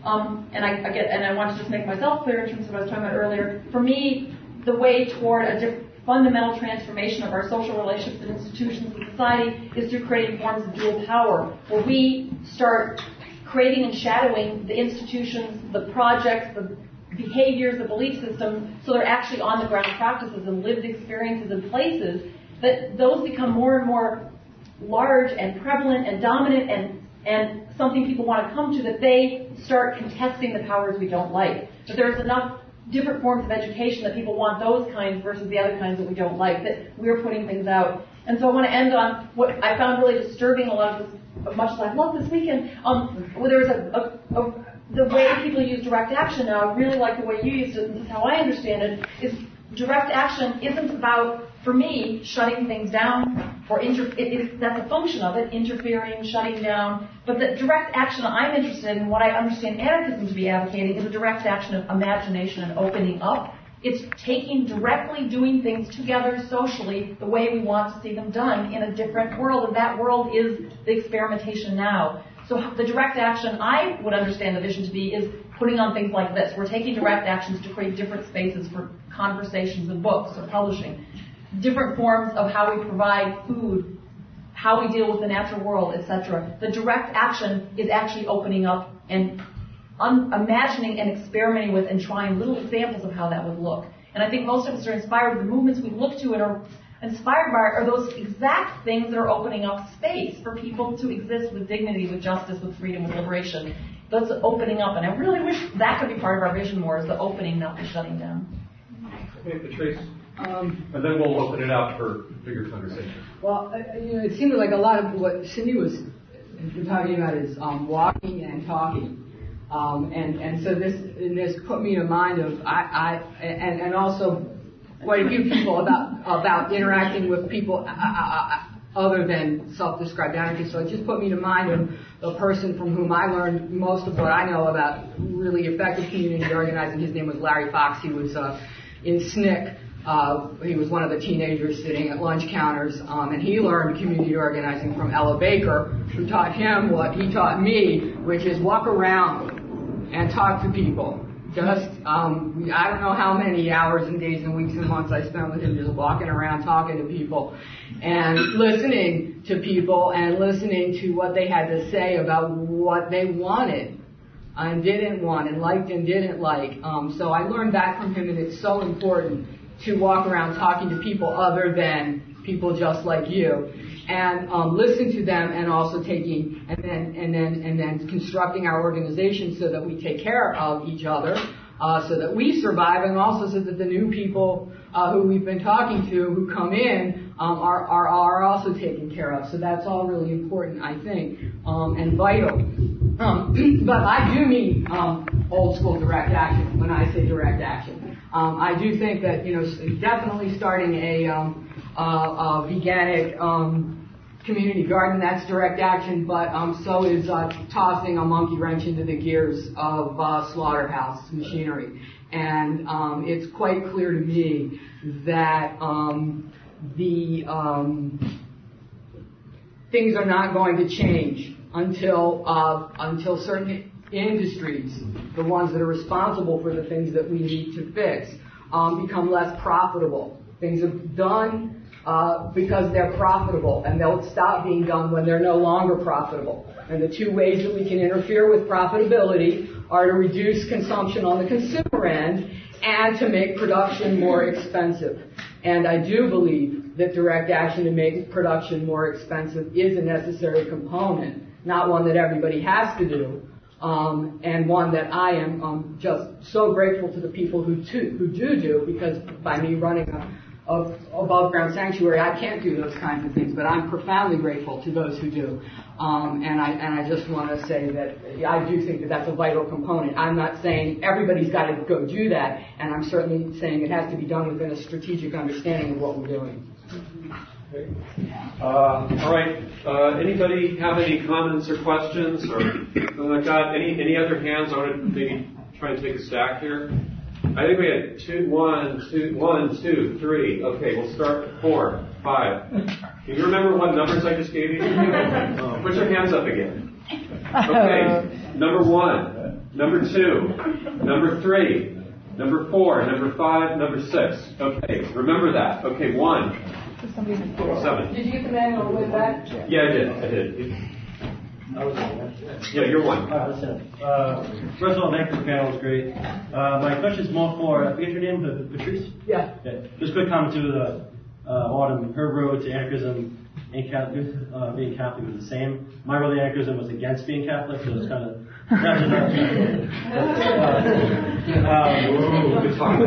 and I want to just make myself clear in terms of what I was talking about earlier, for me, the way toward a fundamental transformation of our social relationships and institutions and society is through creating forms of dual power, where we start creating and shadowing the institutions, the projects, the behaviors, the belief systems, so they're actually on the ground practices and lived experiences and places, that those become more and more large and prevalent and dominant and something people want to come to, that they start contesting the powers we don't like. But there's enough different forms of education that people want those kinds versus the other kinds that we don't like, that we're putting things out. And so I want to end on what I found really disturbing a lot of this, much as I've loved this weekend, where there's the way people use direct action now. I really like the way you used it, and this is how I understand it, is direct action isn't about, for me, shutting things down, or that's a function of it, interfering, shutting down. But the direct action I'm interested in, what I understand anarchism to be advocating, is a direct action of imagination and opening up. It's directly doing things together socially the way we want to see them done in a different world, and that world is the experimentation now. So the direct action I would understand the vision to be is putting on things like this. We're taking direct actions to create different spaces for conversations and books or publishing, different forms of how we provide food, how we deal with the natural world, etc. The direct action is actually opening up and imagining and experimenting with and trying little examples of how that would look. And I think most of us are inspired. The movements we look to and are inspired by are those exact things that are opening up space for people to exist with dignity, with justice, with freedom, with liberation. That's opening up. And I really wish that could be part of our vision more, is the opening, not the shutting down. Okay, Patrice. And then we'll open it out for bigger conversation. Well, it seemed like a lot of what Cindy was talking about is walking and talking. And so this put me to mind of and also quite a few people about interacting with people other than self-described anarchists. So it just put me to mind of the person from whom I learned most of what I know about really effective community organizing. His name was Larry Fox. He was in SNCC. He was one of the teenagers sitting at lunch counters, and he learned community organizing from Ella Baker, who taught him what he taught me, which is walk around and talk to people. Just, I don't know how many hours and days and weeks and months I spent with him just walking around talking to people and listening to people and listening to what they had to say about what they wanted and didn't want and liked and didn't like. So I learned that from him, and it's so important to walk around talking to people other than people just like you, and listen to them, and also taking and then constructing our organization so that we take care of each other, so that we survive, and also so that the new people who we've been talking to who come in are also taken care of. So that's all really important, I think, and vital. But I do mean old school direct action when I say direct action. I do think that definitely starting a veganic community garden, that's direct action, but so is tossing a monkey wrench into the gears of slaughterhouse machinery. And it's quite clear to me that things are not going to change until certain industries, the ones that are responsible for the things that we need to fix, become less profitable. Things are done because they're profitable, and they'll stop being done when they're no longer profitable. And the two ways that we can interfere with profitability are to reduce consumption on the consumer end and to make production more expensive. And I do believe that direct action to make production more expensive is a necessary component, not one that everybody has to do, and one that I am just so grateful to the people who do, because by me running a above ground sanctuary, I can't do those kinds of things, but I'm profoundly grateful to those who do. And I just want to say that I do think that that's a vital component. I'm not saying everybody's got to go do that, and I'm certainly saying it has to be done within a strategic understanding of what we're doing. Okay. All right. Anybody have any comments or questions? Or got any other hands? I want to maybe try and take a stack here. I think we had 1, 2, 3. Okay, we'll start with 4, 5. Can you remember what numbers I just gave you? Put your hands up again. Okay. Number 1, number 2, number 3, number 4, number 5, number 6. Okay, remember that. Okay, 1. 7. Did you get the manual all the way back? Yeah, I did. Yeah, you're one. First of all, thanks for the panel. It was great. My question is more for, I forget your name, Patrice? Yeah. Just a quick comment to Autumn. Her road to anarchism and being Catholic was the same. My road to anarchism was against being Catholic, so it's kind of... Good talk.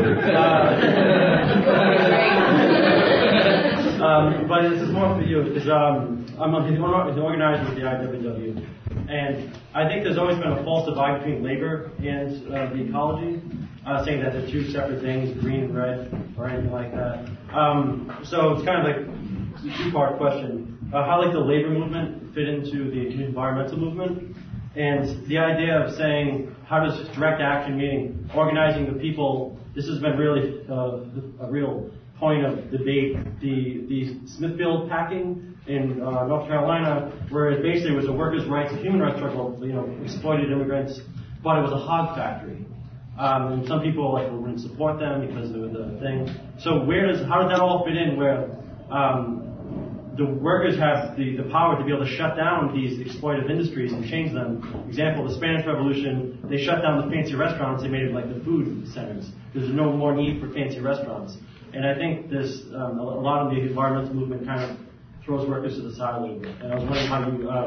But this is more for you, because I'm the organizer with the IWW, and I think there's always been a false divide between labor and the ecology, saying that they're two separate things, green and red, or anything like that. So it's kind of like a two-part question. How the labor movement fit into the environmental movement? And the idea of saying, how does direct action, meaning organizing the people, this has been really a real point of debate, the Smithfield packing in North Carolina, where it basically was a workers' rights and human rights struggle, exploited immigrants, but it was a hog factory. And some people wouldn't support them because of the thing. So how does that all fit in where the workers have the power to be able to shut down these exploitative industries and change them. Example, the Spanish Revolution, they shut down the fancy restaurants, they made it like the food centers. There's no more need for fancy restaurants. And I think this, a lot of the environmental movement kind of throws workers to the side a little bit. And I was wondering how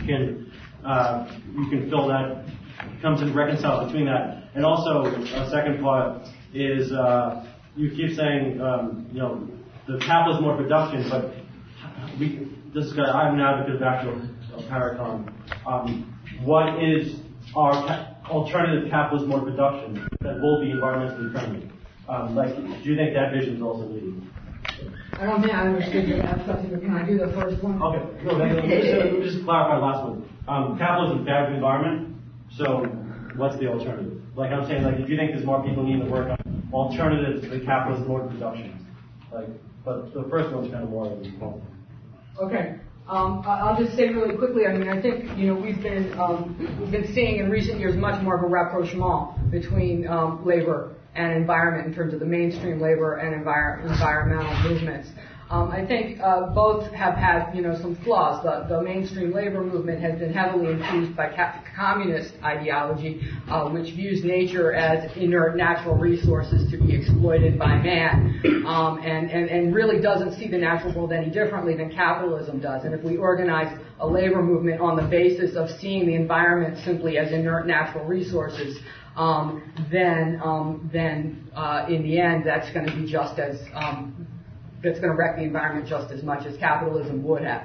you can fill that, comes and reconcile between that. And also, a second part is, you keep saying, the capital is more production, but I'm an advocate of actual Paracon. What is our alternative capitalist mode of production that will be environmentally friendly? Do you think that vision is also needed? I don't think I understood your last question, but can I do the first one? Okay. No, let me just clarify the last one. Capitalism is bad for the environment, so what's the alternative? Like I'm saying, do you think there's more people need to work on alternatives to the capitalist mode of production? But the first one's kind of more of a Okay. I'll just say really quickly, I think, we've been seeing in recent years much more of a rapprochement between labor and environment in terms of the mainstream labor and environmental movements. I think both have had, some flaws. The mainstream labor movement has been heavily infused by communist ideology, which views nature as inert natural resources to be exploited by man, and really doesn't see the natural world any differently than capitalism does. And if we organize a labor movement on the basis of seeing the environment simply as inert natural resources, then in the end, that's going to be just as that's going to wreck the environment just as much as capitalism would have.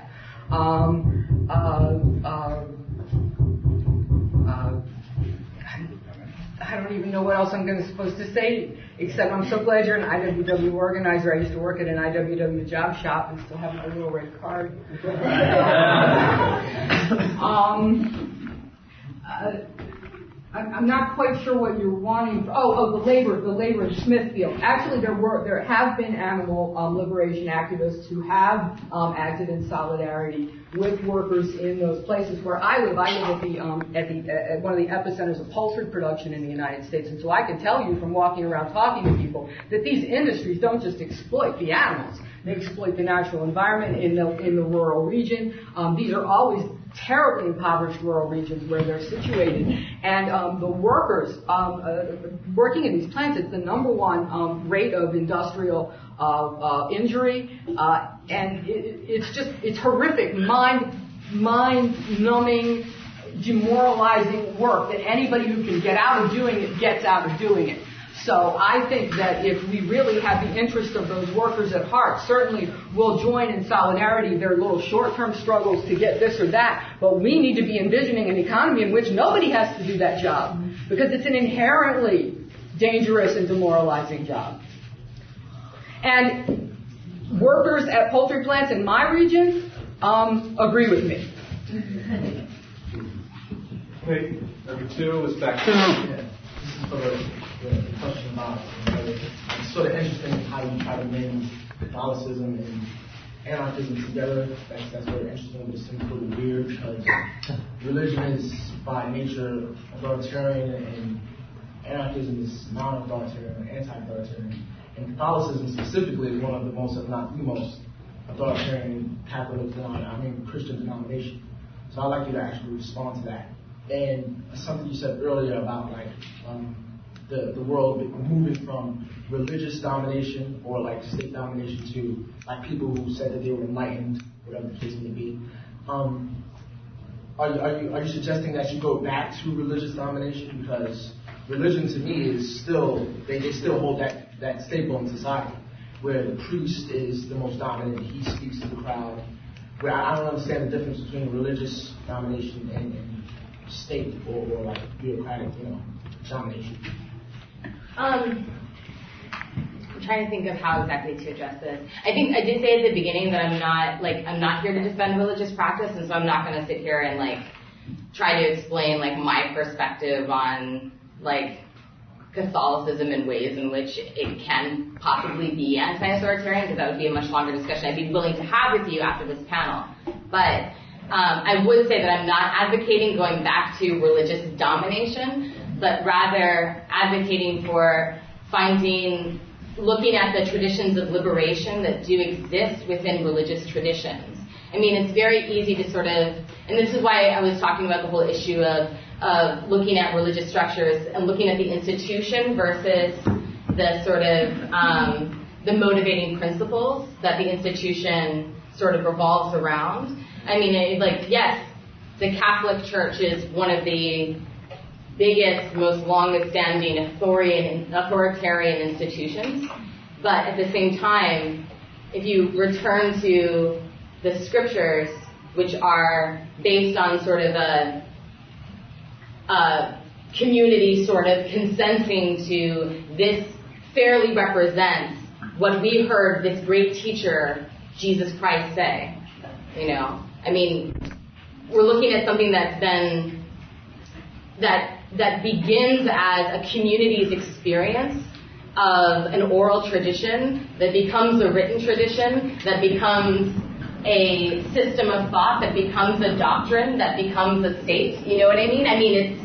I don't even know what else I'm supposed to say, except I'm so glad you're an IWW organizer. I used to work at an IWW job shop and still have my little red card. I'm not quite sure what you're wanting. The labor in Smithfield. Actually, there have been animal liberation activists who have acted in solidarity with workers in those places where I live. I live at one of the epicenters of poultry production in the United States, and so I can tell you from walking around talking to people that these industries don't just exploit the animals; they exploit the natural environment in the rural region. These are always terribly impoverished rural regions where they're situated, and the workers working in these plants, it's the number one rate of industrial injury, and it's horrific, mind-numbing, demoralizing work that anybody who can get out of doing it gets out of doing it. So I think that if we really have the interest of those workers at heart, certainly we'll join in solidarity their little short-term struggles to get this or that, but we need to be envisioning an economy in which nobody has to do that job, because it's an inherently dangerous and demoralizing job. And workers at poultry plants in my region agree with me. Okay, number 2 is back to This is for the question about, it's sort of interesting how you try to blend Catholicism and anarchism together. That's very interesting, but it seems a little weird because religion is by nature authoritarian and anarchism is non-authoritarian, anti-authoritarian. And Catholicism specifically is one of the most, if not the most, authoritarian Catholic Christian denomination. So I'd like you to actually respond to that. And something you said earlier about the world moving from religious domination or state domination to people who said that they were enlightened, whatever the case may be. Are you suggesting that you go back to religious domination? Because religion to me is still they still hold that staple in society where the priest is the most dominant. He speaks to the crowd. Where I don't understand the difference between religious domination and state or bureaucratic, domination. I'm trying to think of how exactly to address this. I think I did say at the beginning that I'm not here to defend religious practice, and so I'm not going to sit here and try to explain my perspective on Catholicism in ways in which it can possibly be anti-authoritarian, because that would be a much longer discussion I'd be willing to have with you after this panel. But I would say that I'm not advocating going back to religious domination, but rather advocating for finding looking at the traditions of liberation that do exist within religious traditions. I mean, it's very easy to sort of, and this is why I was talking about the whole issue of looking at religious structures and looking at the institution versus the sort of the motivating principles that the institution sort of revolves around. I mean, yes, the Catholic Church is one of the biggest, most longest-standing authoritarian institutions. But at the same time, if you return to the scriptures, which are based on sort of a community sort of consenting to this fairly represents what we heard this great teacher, Jesus Christ, say. You know, I mean, we're looking at something that's been, that begins as a community's experience of an oral tradition, that becomes a written tradition, that becomes a system of thought, that becomes a doctrine, that becomes a state. You know what I mean? I mean,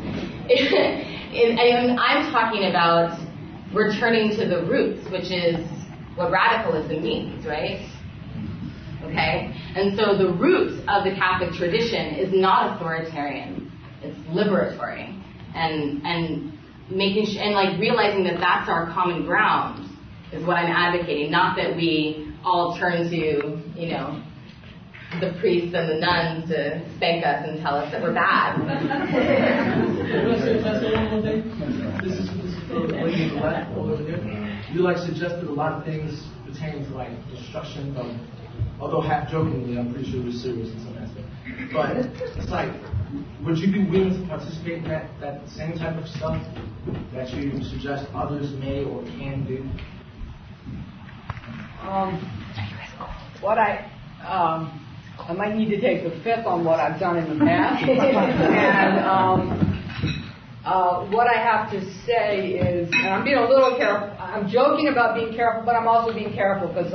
I'm talking about returning to the roots, which is what radicalism means, right? Okay? And so the roots of the Catholic tradition is not authoritarian, it's liberatory. And making and like realizing that that's our common ground is what I'm advocating, not that we all turn to, you know, the priests and the nuns to spank us and tell us that we're bad. This is for the lady in the left over there. You suggested a lot of things pertaining to destruction of, although half jokingly, I'm pretty sure it was serious in some aspect. But it's would you be willing to participate in that same type of stuff that you suggest others may or can do? What I might need to take the fifth on what I've done in the past. And what I have to say is, and I'm being a little careful, I'm joking about being careful, but I'm also being careful because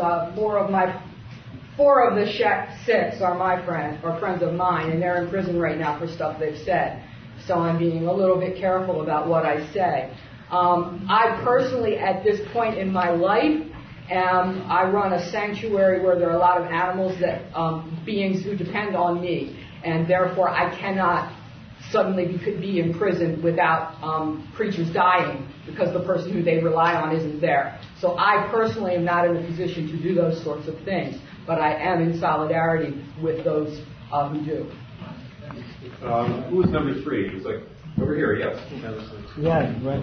four of the six are my friends, or friends of mine, and they're in prison right now for stuff they've said. So I'm being a little bit careful about what I say. I personally, at this point in my life, I run a sanctuary where there are a lot of animals that beings who depend on me, and therefore I cannot suddenly be in prison without creatures dying because the person who they rely on isn't there. So I personally am not in a position to do those sorts of things, but I am in solidarity with those who do. Who was number 3? It was over here, yes. Yeah, right.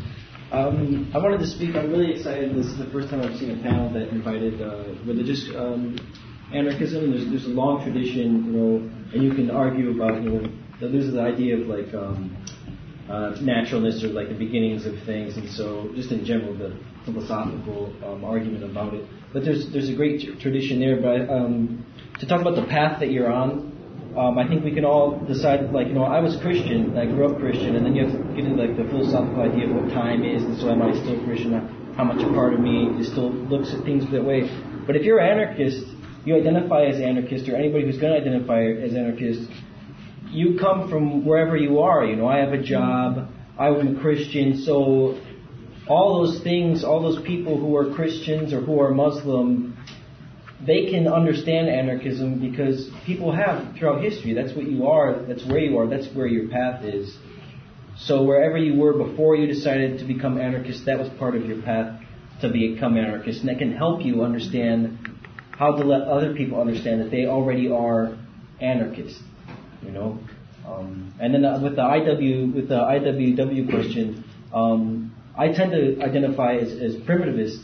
I wanted to speak. I'm really excited. This is the first time I've seen a panel that invited religious anarchism. There's a long tradition, you know, and you can argue about, you know, there's the idea of naturalness or the beginnings of things, and so just in general the philosophical argument about it. But there's a great tradition there. But to talk about the path that you're on, I think we can all decide, I was Christian, I grew up Christian, and then you have to get into the philosophical idea of what time is, and so am I still Christian? How much a part of me still looks at things that way? But if you're an anarchist, you identify as anarchist, or anybody who's going to identify as anarchist, you come from wherever you are. You know, I have a job, I'm a Christian, so all those things, all those people who are Christians or who are Muslim, they can understand anarchism because people have throughout history. That's what you are, that's where you are, that's where your path is. So wherever you were before you decided to become anarchist, that was part of your path to become anarchist. And that can help you understand how to let other people understand that they already are anarchists. You know? And then with the IWW question, I tend to identify as primitivist,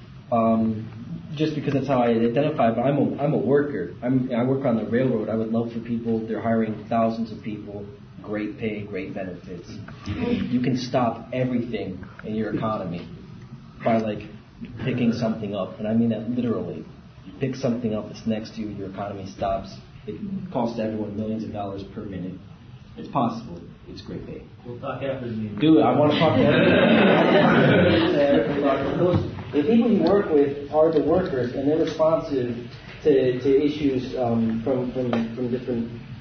just because that's how I identify. But I'm a worker. I work on the railroad. I would love for people. They're hiring thousands of people. Great pay, great benefits. You can stop everything in your economy by picking something up, and I mean that literally. You pick something up that's next to you, your economy stops. It costs everyone millions of dollars per minute. It's possible. It's great pay. We'll talk after the meeting. Do it. I want to talk to the people you work with are the workers, and they're responsive to issues from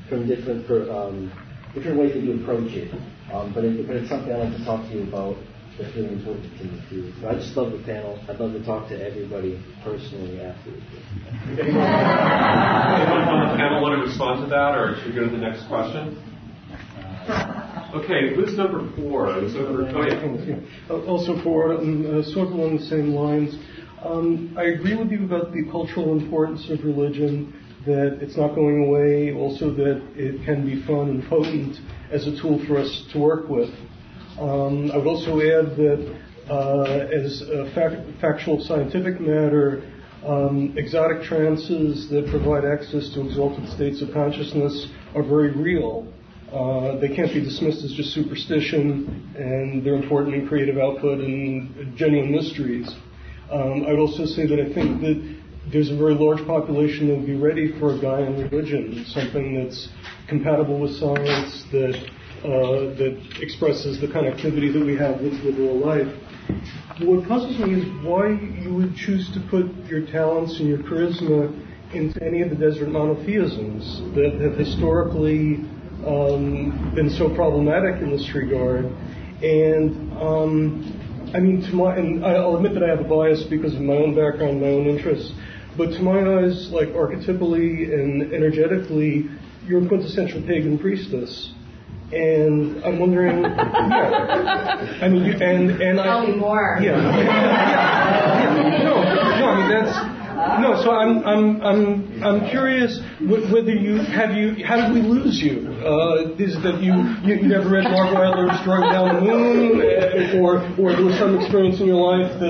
different ways that you approach it. But it's something I'd like to talk to you about. that's really important to me too. So I just love the panel. I'd love to talk to everybody personally afterwards. Anyone on the panel want to respond to that, or should we go to the next question? Okay, who's number 4? I was over. Oh yeah. Also for sort of along the same lines. I agree with you about the cultural importance of religion, that it's not going away, also that it can be fun and potent as a tool for us to work with. I would also add that as a factual scientific matter, exotic trances that provide access to exalted states of consciousness are very real. They can't be dismissed as just superstition, and they're important in creative output and genuine mysteries. I would also say that I think that there's a very large population that would be ready for a Gaian religion, something that's compatible with science, that expresses the connectivity that we have with real life. What puzzles me is why you would choose to put your talents and your charisma into any of the desert monotheisms that have historically been so problematic in this regard. And I mean, and I'll admit that I have a bias because of my own background, my own interests, but to my eyes, like archetypally and energetically, you're a quintessential pagan priestess. And I'm wondering, yeah, I mean, Tell me more. Yeah. No, I mean that's. So I'm curious whether how did we lose you? Is that you never read Margot Adler's Driving Down the Moon, or there was some experience in your life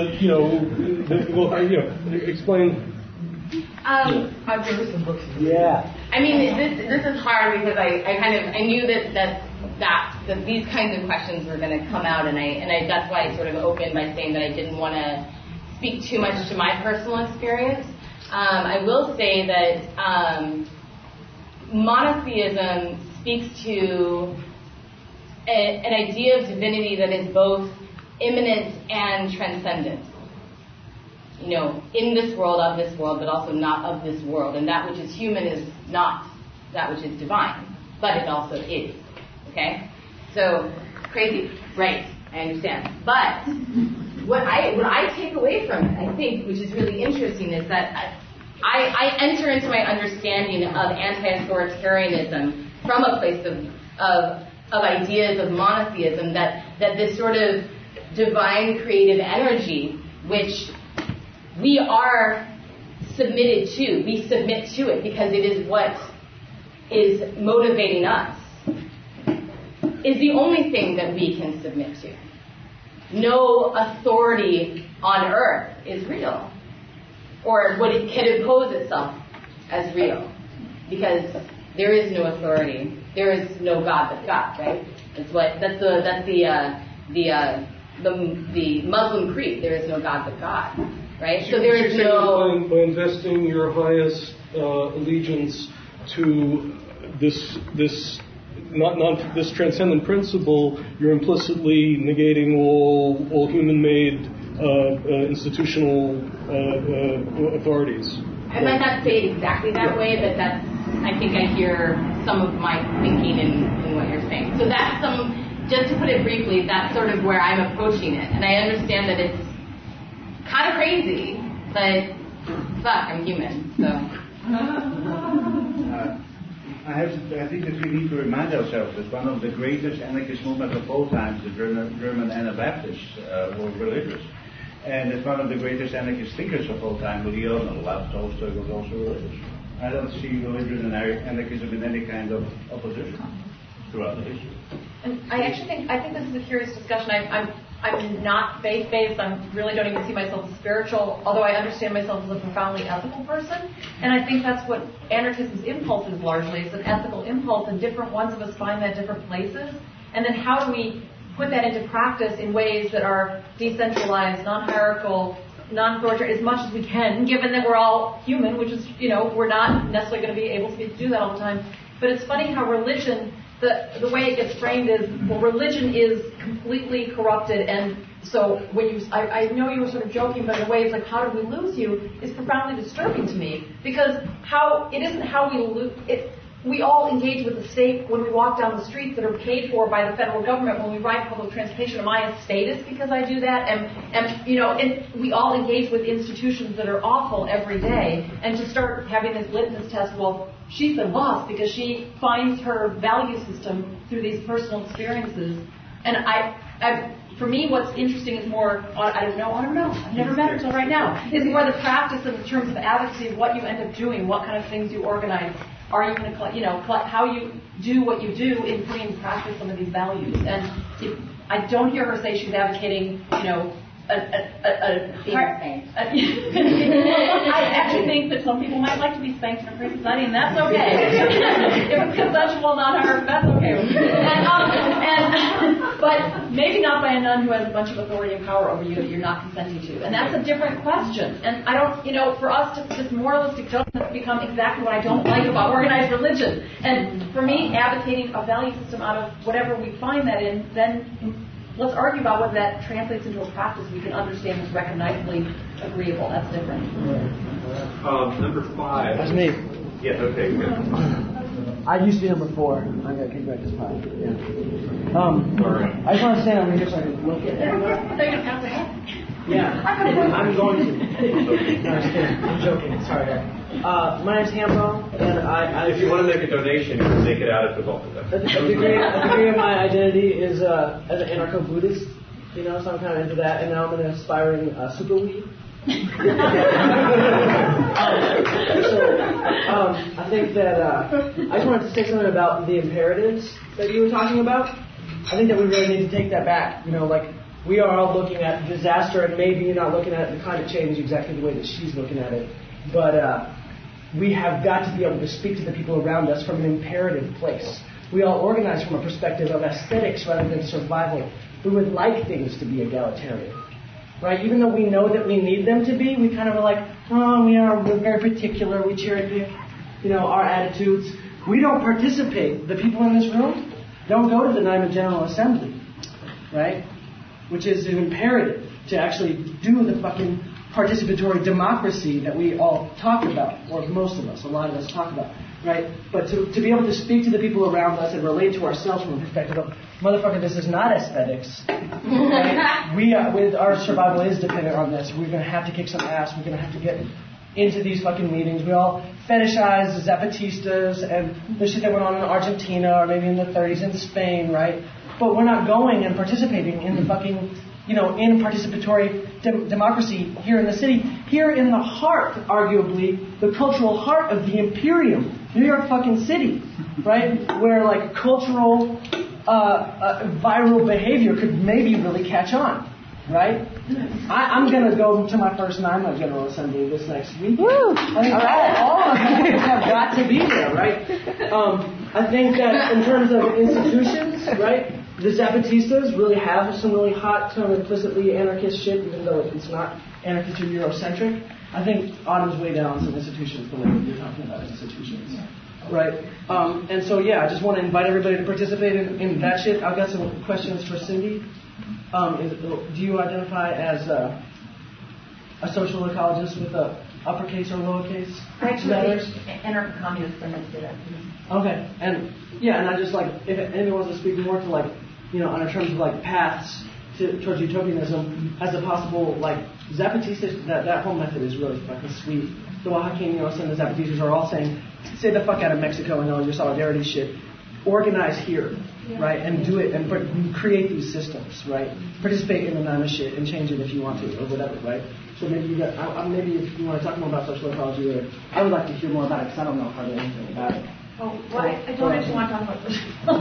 that explain. I've read some books. Yeah. I mean, this is hard because I knew that these kinds of questions were going to come out, and that's why I sort of opened by saying that I didn't want to speak too much to my personal experience. I will say that monotheism speaks to an idea of divinity that is both immanent and transcendent. You know, in this world, of this world, but also not of this world. And that which is human is not that which is divine, but it also is. Okay? So, crazy. Right. I understand. But what I take away from it, I think, which is really interesting, is that I enter into my understanding of anti-authoritarianism from a place of ideas of monotheism, that this sort of divine creative energy, which we are submitted to, we submit to it because it is what is motivating us, is the only thing that we can submit to. No authority on earth is real, or what it can impose itself as real, because there is no authority, there is no God but God, right? That's the Muslim creed. There is no God but God, right? So there is no. By investing your highest allegiance to this. Not this transcendent principle, you're implicitly negating all human-made institutional authorities. I might not say it exactly that way, but I think I hear some of my thinking in what you're saying. So that's just to put it briefly, that's sort of where I'm approaching it. And I understand that it's kind of crazy, but fuck, I'm human, so. I think that we need to remind ourselves that one of the greatest anarchist movements of all times, the German Anabaptists, were religious. And that one of the greatest anarchist thinkers of all time, Leon or Lev Tolstoy, was also religious. I don't see religion and anarchism in any kind of opposition throughout the history. And I think this is a curious discussion. I'm not faith-based. I really don't even see myself as spiritual, although I understand myself as a profoundly ethical person. And I think that's what anarchism's impulse is largely. It's an ethical impulse, and different ones of us find that different places. And then how do we put that into practice in ways that are decentralized, non-hierarchical, non-authoritarian, as much as we can, given that we're all human, which is, we're not necessarily going to be able to do that all the time. But it's funny how religion, the way it gets framed is, well, religion is completely corrupted, and so when I know you were sort of joking, but in a way it's like, how did we lose you, is profoundly disturbing to me, because it isn't how we lose, we all engage with the state when we walk down the streets that are paid for by the federal government. When we ride public transportation, am I a statist because I do that? And we all engage with institutions that are awful every day. And to start having this litmus test, well, she's the boss because she finds her value system through these personal experiences. And for me, what's interesting is more, I don't know, I've never met her until right now, is more the practice in terms of advocacy of what you end up doing, what kind of things you organize. Are you going to, how you do what you do in putting in practice some of these values? And I don't hear her say she's advocating, I actually think that some people might like to be spanked in a free society, and that's okay. If it's consensual, not hard, that's okay. But maybe not by a nun who has a bunch of authority and power over you that you're not consenting to. And that's a different question. And I don't, for us, this moralistic justice has become exactly what I don't like about organized religion. And for me, advocating a value system out of whatever we find that in, then let's argue about whether that translates into a practice we can understand as recognizably agreeable. That's different. Number 5. That's me. Yeah, okay, good. I used to be number 4. I got kicked back this time. Yeah. Sorry. I just want to stand over here so I can look at it. Yeah, I'm going to. No, I'm just kidding. I'm joking. Sorry. My name's Hambo, and I If you want to make a donation, you can take it out at the bulk of that. A degree of my identity is as an anarcho-Buddhist, so I'm kind of into that, and now I'm an aspiring super weed. I think that I just wanted to say something about the imperatives that you were talking about. I think that we really need to take that back. We are all looking at disaster, and maybe you're not looking at the climate change exactly the way that she's looking at it, but we have got to be able to speak to the people around us from an imperative place. We all organize from a perspective of aesthetics rather than survival. We would like things to be egalitarian, right? Even though we know that we need them to be, we kind of are like, we're very particular, we cherry pick, our attitudes. We don't participate. The people in this room don't go to the Nyman General Assembly, right? Which is an imperative to actually do the fucking participatory democracy that we all talk about, or most of us, a lot of us talk about, right? But to be able to speak to the people around us and relate to ourselves from a perspective of, motherfucker, this is not aesthetics. Right? With our survival is dependent on this. We're going to have to kick some ass. We're going to have to get into these fucking meetings. We all fetishize the Zapatistas and the shit that went on in Argentina or maybe in the 30s in Spain, right? But we're not going and participating in the fucking, in participatory democracy here in the city. Here in the heart, arguably, the cultural heart of the Imperium, New York fucking City, right? Where, cultural, viral behavior could maybe really catch on, right? I'm going to go to my first NYMA General Assembly this next week. Woo! I think all of you have got to be there, right? I think that in terms of institutions, right, the Zapatistas really have some really hot, kind of implicitly anarchist shit, even though it's not anarchist or Eurocentric. I think Autumn's way down some institutions, the way that you're talking about institutions. Right? And so, I just want to invite everybody to participate in that shit. I've got some questions for Cindy. Do you identify as a social ecologist with a uppercase or lowercase letters? Anarcho-communist, I meant to say that. Okay. And I just if anyone wants to speak more to in terms of paths towards utopianism as a possible Zapatistas, that whole method is really fucking sweet. The Oaxaqueños and the Zapatistas are all saying, stay the fuck out of Mexico and all your solidarity shit. Organize here, right? And do it and create these systems, right? Participate in the NYMA shit and change it if you want to or whatever, right? So maybe maybe if you want to talk more about social ecology, I would like to hear more about it because I don't know hardly anything about it. Oh, well, I don't actually want to talk about this.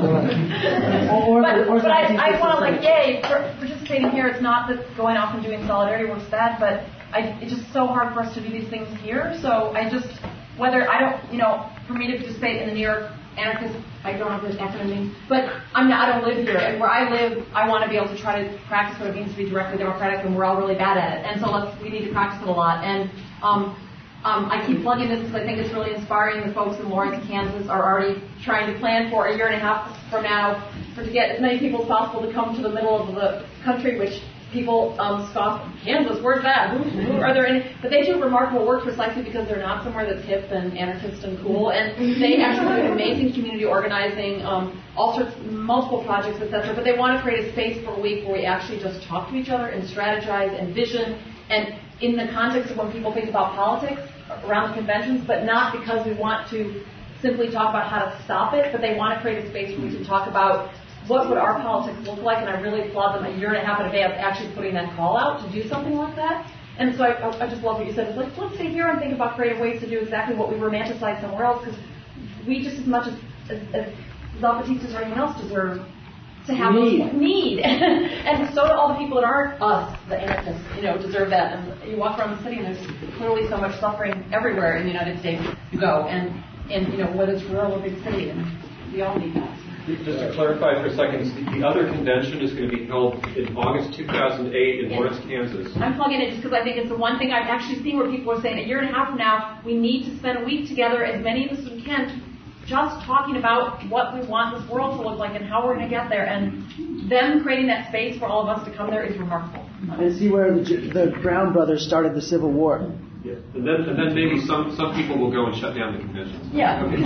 but I want to participating here. It's not that going off and doing solidarity work's bad, but it's just so hard for us to do these things here. So for me to participate in the New York anarchist, I don't know if there's acronym, but I don't live here. And where I live, I want to be able to try to practice what it means to be directly democratic, and we're all really bad at it. And so we need to practice it a lot. And I keep plugging this because I think it's really inspiring. The folks in Lawrence, Kansas are already trying to plan for a year and a half from now to get as many people as possible to come to the middle of the country, which people scoff, Kansas, where's that? Who are there any? But they do remarkable work precisely because they're not somewhere that's hip and anarchist and cool. And they actually do amazing community organizing, all sorts, multiple projects, etc. But they want to create a space for a week where we actually just talk to each other and strategize and vision. And in the context of when people think about politics around the conventions, but not because we want to simply talk about how to stop it, but they want to create a space where we can talk about what would our politics look like, and I really applaud them a year and a half in advance actually putting that call out to do something like that. And so I just love what you said. It's like, let's stay here and think about creative ways to do exactly what we romanticize somewhere else, because we just as much as Zapatistas or anyone else deserve to have need. And so do all the people that aren't us, the anarchists, deserve that. And you walk around the city and there's clearly so much suffering everywhere in the United States you go. And whether it's rural or big city, and we all need that. Just to clarify for a second, the other convention is going to be held in August 2008 in Lawrence, Kansas. I'm plugging it just because I think it's the one thing I've actually seen where people are saying a year and a half from now, we need to spend a week together, as many of us as we can, just talking about what we want this world to look like and how we're going to get there. And them creating that space for all of us to come there is remarkable. And see where the Brown brothers started the Civil War. Yeah. And then maybe some people will go and shut down the conventions. Yeah. Okay.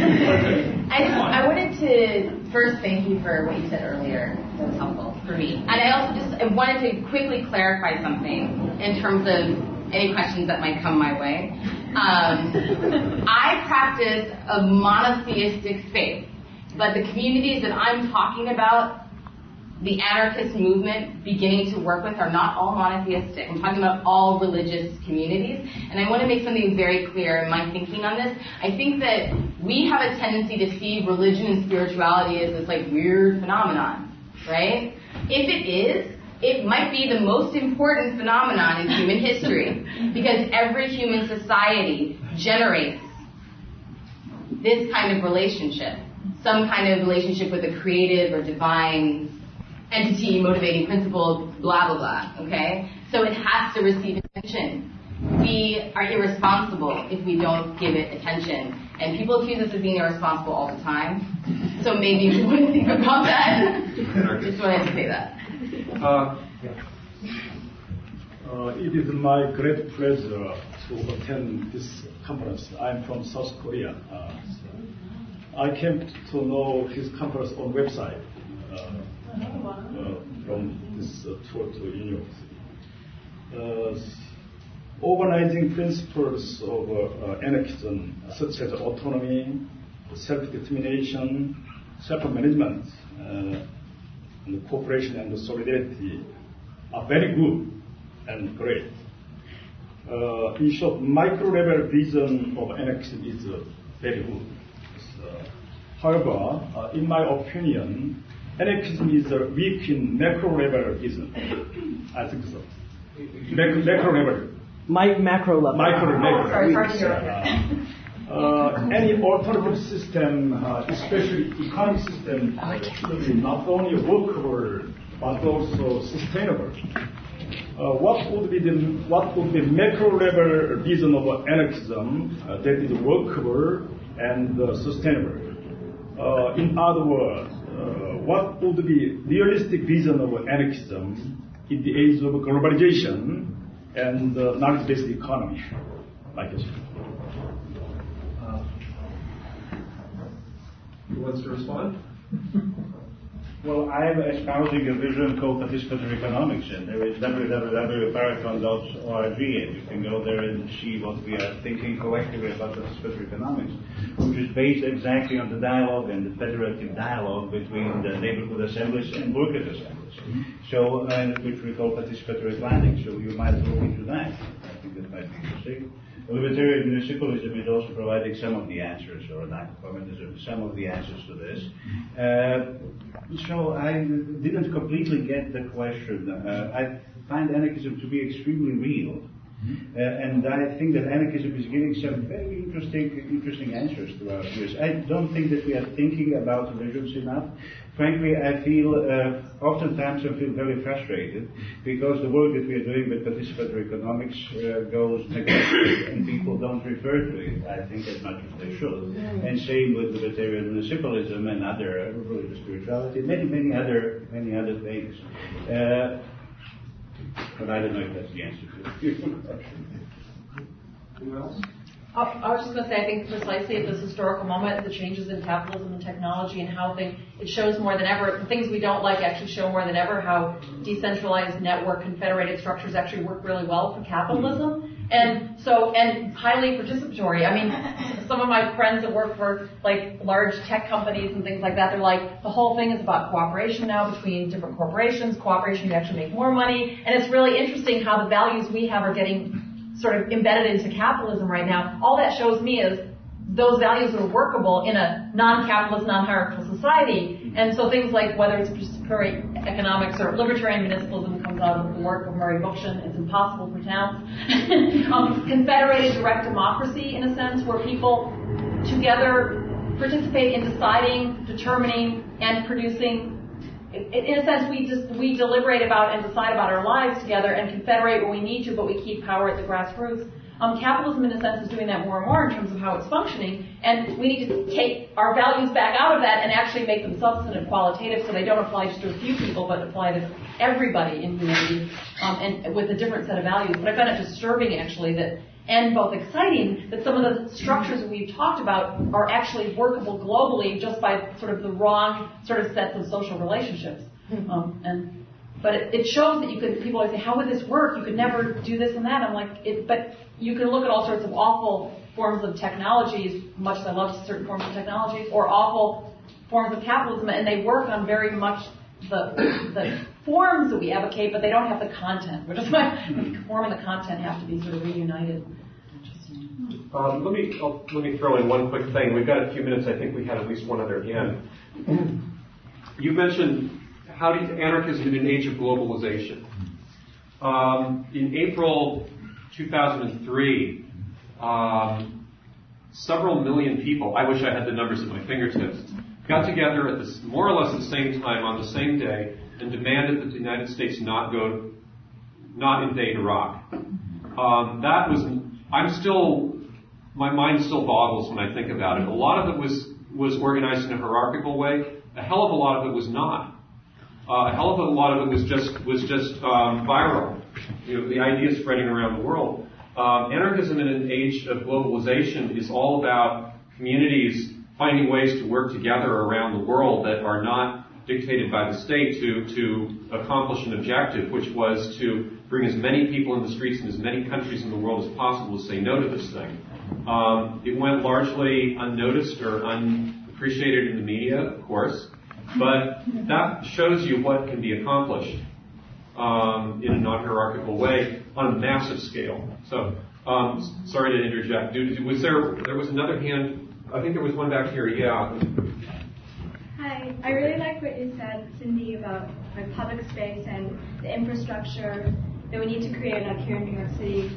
I wanted to first thank you for what you said earlier. That was helpful for me. And I also wanted to quickly clarify something in terms of any questions that might come my way. I practice a monotheistic faith, but the communities that I'm talking about, the anarchist movement beginning to work with, are not all monotheistic. I'm talking about all religious communities. And I want to make something very clear in my thinking on this. I think that we have a tendency to see religion and spirituality as this weird phenomenon, right? If it is, it might be the most important phenomenon in human history, because every human society generates this kind of relationship, some kind of relationship with a creative or divine entity, motivating principle, blah, blah, blah, okay? So it has to receive attention. We are irresponsible if we don't give it attention. And people accuse us of being irresponsible all the time. So maybe we wouldn't think about that. Just wanted to say that. It is my great pleasure to attend this conference. I'm from South Korea. I came to know his conference on website. From this tour to university. Organizing principles of anarchism, such as autonomy, self-determination, self-management, and cooperation and solidarity, are very good and great. In short, micro-level vision of anarchism is very good. However, in my opinion, anarchism is weak in macro-levelism. I think so. Macro-level. Macro level. Any alternative system, especially economic system, should be not only workable but also sustainable. What would be macro-level vision of anarchism that is workable and sustainable? In other words, what would be realistic vision of anarchism in the age of globalization and knowledge-based economy? Like this. Who wants to respond? Well, I'm espousing a vision called participatory economics, and there is www.parathon.org, and you can go there and see what we are thinking collectively about participatory economics, which is based exactly on the dialogue and the federative dialogue between the neighborhood assemblies and workers' assemblies. So, which we call participatory planning. So you might look into that. I think that might be interesting. Libertarian municipalism is also providing some of the answers, or not communism, some of the answers to this. So I didn't completely get the question. I find anarchism to be extremely real. And I think that anarchism is giving some very interesting answers to our views. I don't think that we are thinking about religions enough. Frankly, I feel, oftentimes I feel very frustrated because the work that we are doing with participatory economics goes neglected and people don't refer to it, I think, as much as they should. And same with libertarian municipalism and other religious spirituality, many other things. But I don't know if that's the answer to your question. Anyone else? I was just going to say, I think precisely at this historical moment, the changes in capitalism and technology and how it shows more than ever, the things we don't like actually show more than ever how decentralized network confederated structures actually work really well for capitalism. And highly participatory. I mean, some of my friends that work for like large tech companies and things like that, they're like, the whole thing is about cooperation now between different corporations, cooperation to actually make more money. And it's really interesting how the values we have are getting sort of embedded into capitalism right now. All that shows me is those values are workable in a non-capitalist, non-hierarchical society. And so things like whether it's participatory economics or libertarian municipalism comes out of the work of Murray Bookchin. It's impossible to pronounce. Confederated direct democracy, in a sense, where people together participate in deciding, determining, and producing. In a sense, we deliberate about and decide about our lives together and confederate when we need to, but we keep power at the grassroots. Capitalism, in a sense, is doing that more and more in terms of how it's functioning, and we need to take our values back out of that and actually make them substantive, qualitative, so they don't apply just to a few people, but apply to everybody in humanity, and with a different set of values. But I found it disturbing, actually, and both exciting, that some of the structures that we've talked about are actually workable globally just by sort of the wrong sort of sets of social relationships. But it shows that people always say, how would this work? You could never do this and that. I'm like, but you can look at all sorts of awful forms of technologies, much as I love certain forms of technologies, or awful forms of capitalism, and they work on very much the forms that we advocate, but they don't have the content, which is why the form and the content have to be sort of reunited. Let me throw in one quick thing. We've got a few minutes. I think we had at least one other hand. You mentioned how anarchism in an age of globalization. In April 2003, several million people, I wish I had the numbers at my fingertips, got together at more or less the same time on the same day and demanded that the United States not invade Iraq. My mind still boggles when I think about it. A lot of it was organized in a hierarchical way. A hell of a lot of it was not. A hell of a lot of it was just viral. The idea spreading around the world. Anarchism in an age of globalization is all about communities finding ways to work together around the world that are not dictated by the state to accomplish an objective, which was to bring as many people in the streets in as many countries in the world as possible to say no to this thing. It went largely unnoticed or unappreciated in the media, of course, but that shows you what can be accomplished in a non-hierarchical way on a massive scale. So, sorry to interject. There was another hand. I think there was one back here. Yeah. Hi. I really like what you said, Cindy, about public space and the infrastructure that we need to create here in New York City.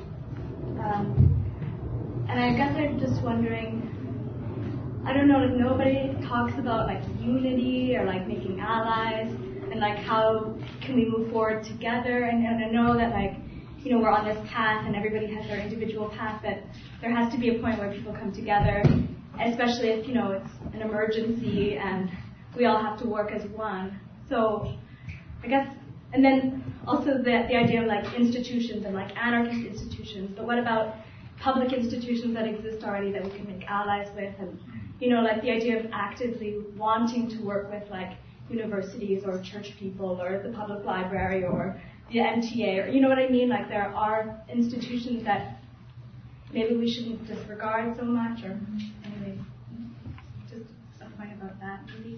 And I guess I'm just wondering, I don't know, nobody talks about unity or making allies and how can we move forward together. And I know that we're on this path and everybody has their individual path, but there has to be a point where people come together, especially if it's an emergency and we all have to work as one. So I guess, and then also the idea of institutions and anarchist institutions, but what about public institutions that exist already that we can make allies with, and the idea of actively wanting to work with universities or church people or the public library or the MTA, or you know what I mean? There are institutions that maybe we shouldn't disregard so much, or anyway, just a point about that maybe.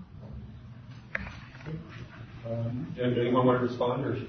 Anyone want to respond? Or?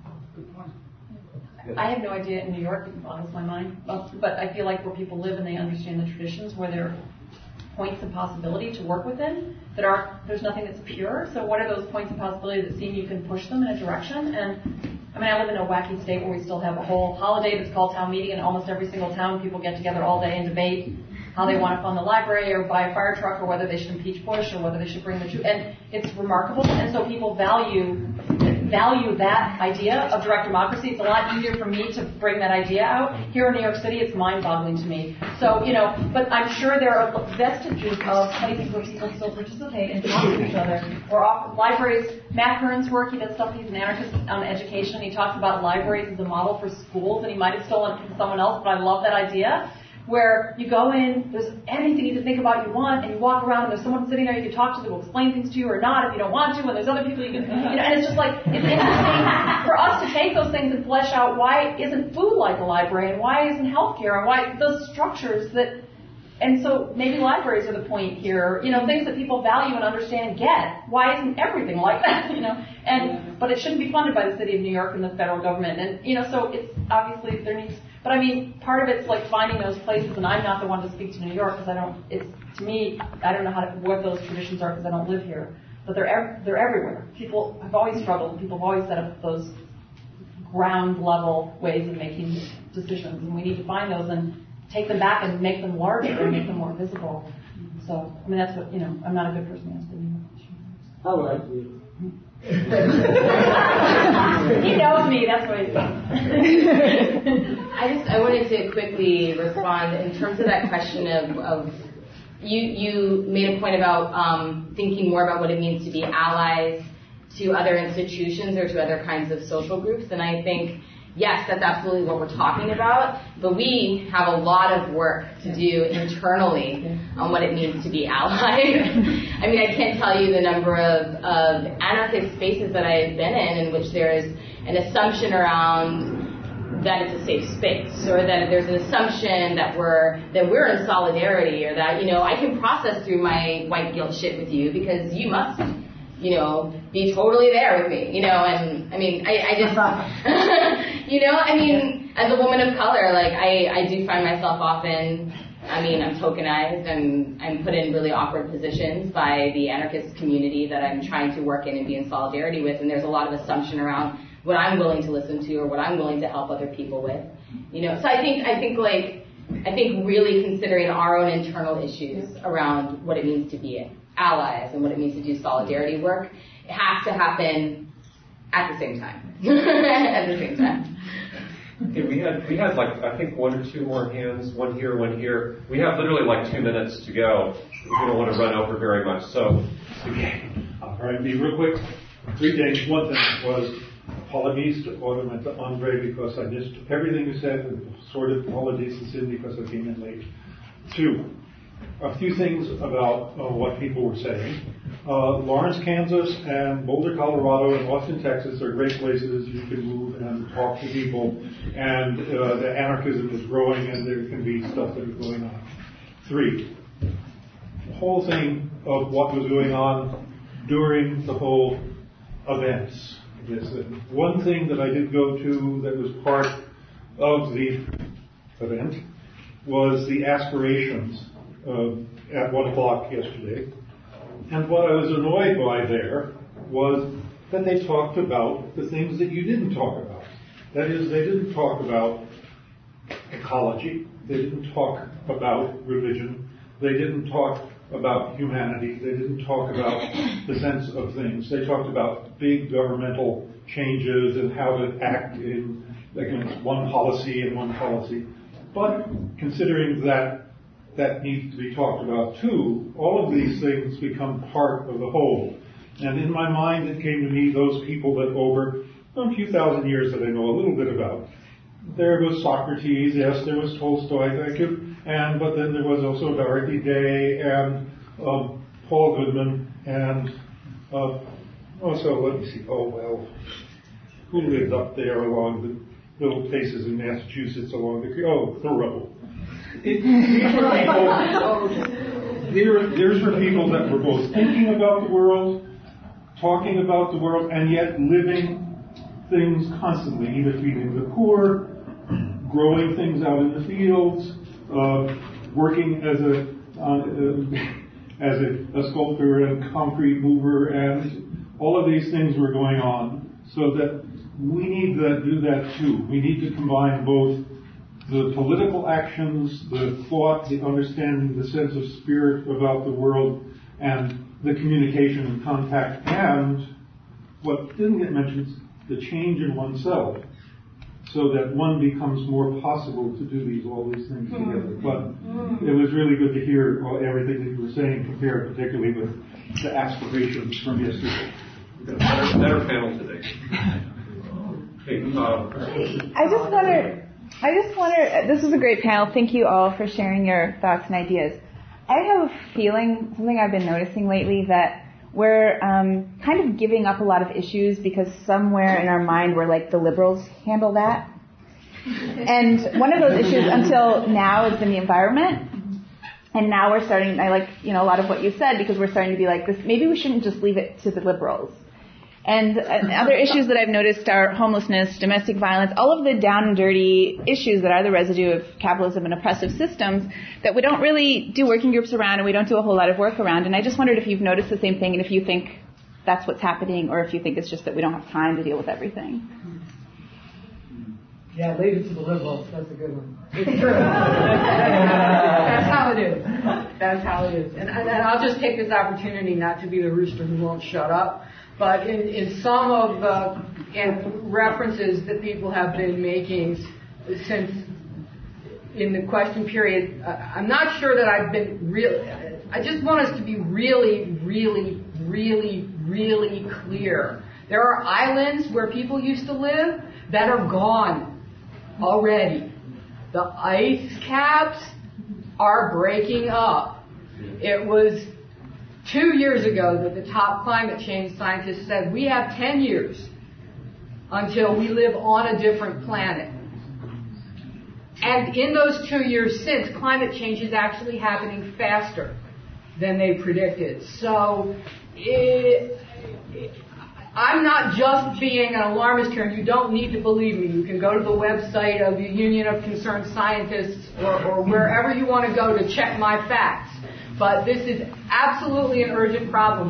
I have no idea in New York, it boggles my mind, but I feel like where people live and they understand the traditions, where there are points of possibility to work within there's nothing that's pure. So what are those points of possibility that seem you can push them in a direction? And I live in a wacky state where we still have a whole holiday that's called town meeting, and almost every single town people get together all day and debate how they want to fund the library or buy a fire truck or whether they should impeach Bush or whether they should bring the troops. And it's remarkable. And so people value value that idea of direct democracy. It's a lot easier for me to bring that idea out. Here in New York City, it's mind-boggling to me. So, but I'm sure there are vestiges of places where people still participate and talk to each other. Or libraries. Matt Hearn's work, he does stuff, he's an anarchist on education. He talks about libraries as a model for schools, and he might have stolen it from someone else, but I love that idea. Where you go in, there's anything you can think about you want, and you walk around, and there's someone sitting there you can talk to that will explain things to you or not if you don't want to, and there's other people you can, and it's just like, it's interesting for us to take those things and flesh out why isn't food like a library, and why isn't healthcare, and why those structures that, and so maybe libraries are the point here, things that people value and understand and get. Why isn't everything like that, but it shouldn't be funded by the city of New York and the federal government, and, so it's obviously there needs. But I mean, part of it's like finding those places, and I'm not the one to speak to New York because to me, I don't know what those traditions are because I don't live here. But they're everywhere. People have always struggled. People have always set up those ground level ways of making decisions, and we need to find those and take them back and make them larger and make them more visible. So, I mean, that's what, I'm not a good person to ask New York. I like you. He knows me, that's what he says. I wanted to quickly respond in terms of that question of you made a point about thinking more about what it means to be allies to other institutions or to other kinds of social groups, and I think yes, that's absolutely what we're talking about, but we have a lot of work to do internally on what it means to be allies. I mean, I can't tell you the number of anarchist spaces that I've been in which there is an assumption around that it's a safe space, or that there's an assumption that we're in solidarity, or that, I can process through my white guilt shit with you because you must be totally there with me, and I mean, I just, I mean, as a woman of color, like, I do find myself often, I'm tokenized and I'm put in really awkward positions by the anarchist community that I'm trying to work in and be in solidarity with, and there's a lot of assumption around what I'm willing to listen to or what I'm willing to help other people with, so I think really considering our own internal issues around what it means to be allies and what it means to do solidarity work, it has to happen at the same time. At the same time. Okay, we had like, I think 1 or 2 more hands, one here, one here. We have literally like 2 minutes to go. We don't want to run over very much, so. Okay. I'll try and be real quick. 3 things. One thing was apologies to Andre because I missed everything you said, and sort of apologies to Cindy because I came in late. 2, a few things about what people were saying. Lawrence, Kansas, and Boulder, Colorado, and Austin, Texas are great places you can move and talk to people, and the anarchism is growing, and there can be stuff that is going on. 3, the whole thing of what was going on during the whole events. One thing that I did go to that was part of the event was the aspirations at 1 o'clock yesterday. And what I was annoyed by there was that they talked about the things that you didn't talk about. That is, they didn't talk about ecology. They didn't talk about religion. They didn't talk about humanity. They didn't talk about the sense of things. They talked about big governmental changes and how to act against one policy and one policy. But considering that needs to be talked about too, all of these things become part of the whole. And in my mind, it came to me those people that over a few thousand years that I know a little bit about. There was Socrates, yes, there was Tolstoy, thank you, but then there was also Dorothy Day and Paul Goodman and also, let me see, who lived up there along the little places in Massachusetts along Thoreau. These were people that were both thinking about the world, talking about the world, and yet living things constantly, either feeding the poor, growing things out in the fields, working as a sculptor and concrete mover, and all of these things were going on. So that we need to do that too. We need to combine both the political actions, the thought, the understanding, the sense of spirit about the world, and the communication and contact, and what didn't get mentioned is the change in oneself, so that one becomes more possible to do all these things together. But it was really good to hear everything that you were saying, compared particularly with the aspirations from yesterday. Better panel today. I just wonder, this was a great panel. Thank you all for sharing your thoughts and ideas. I have a feeling, something I've been noticing lately, that we're kind of giving up a lot of issues because somewhere in our mind we're like, the liberals handle that. And one of those issues until now has been the environment. And now we're starting, I like, a lot of what you said, because we're starting to be like this, maybe we shouldn't just leave it to the liberals. And other issues that I've noticed are homelessness, domestic violence, all of the down and dirty issues that are the residue of capitalism and oppressive systems that we don't really do working groups around, and we don't do a whole lot of work around. And I just wondered if you've noticed the same thing, and if you think that's what's happening, or if you think it's just that we don't have time to deal with everything. Yeah, leave it to the liberals. That's a good one. It's true. That's how it is. That's how it is. And I'll just take this opportunity not to be the rooster who won't shut up. But in some of the references that people have been making since in the question period, I'm not sure that I've been real. I just want us to be really, really, really, really clear. There are islands where people used to live that are gone already. The ice caps are breaking up. It was 2 years ago that the top climate change scientists said we have 10 years until we live on a different planet. And in those 2 years since, climate change is actually happening faster than they predicted. So I'm not just being an alarmist here, and you don't need to believe me. You can go to the website of the Union of Concerned Scientists or wherever you want to go to check my facts. But this is absolutely an urgent problem.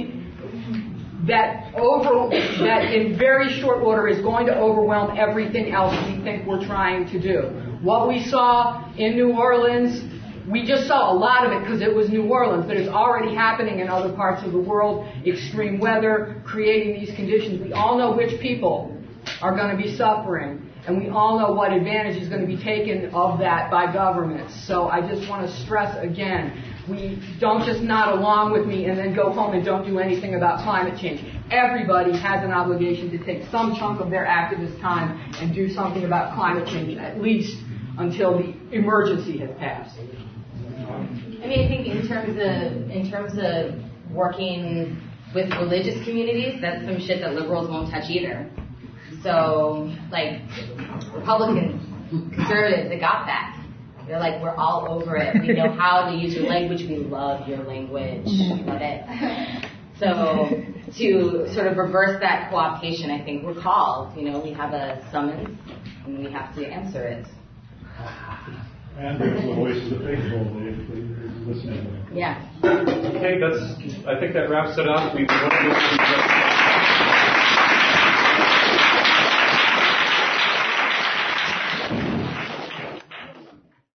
That in very short order is going to overwhelm everything else we think we're trying to do. What we saw in New Orleans, we just saw a lot of it because it was New Orleans, but it's already happening in other parts of the world. Extreme weather creating these conditions. We all know which people are going to be suffering, and we all know what advantage is going to be taken of that by governments. So I just want to stress again, we don't just nod along with me and then go home and don't do anything about climate change. Everybody has an obligation to take some chunk of their activist time and do something about climate change, at least until the emergency has passed. I mean, I think in terms of working with religious communities, that's some shit that liberals won't touch either. So, like, Republicans, conservatives, they got that. They're like, we're all over it. We know how to use your language. We love your language. We love it. So to sort of reverse that co-optation, I think we're called. We have a summons, and we have to answer it. And there's the voice of the faithful listening. Yeah. Okay, I think that wraps it up. We want to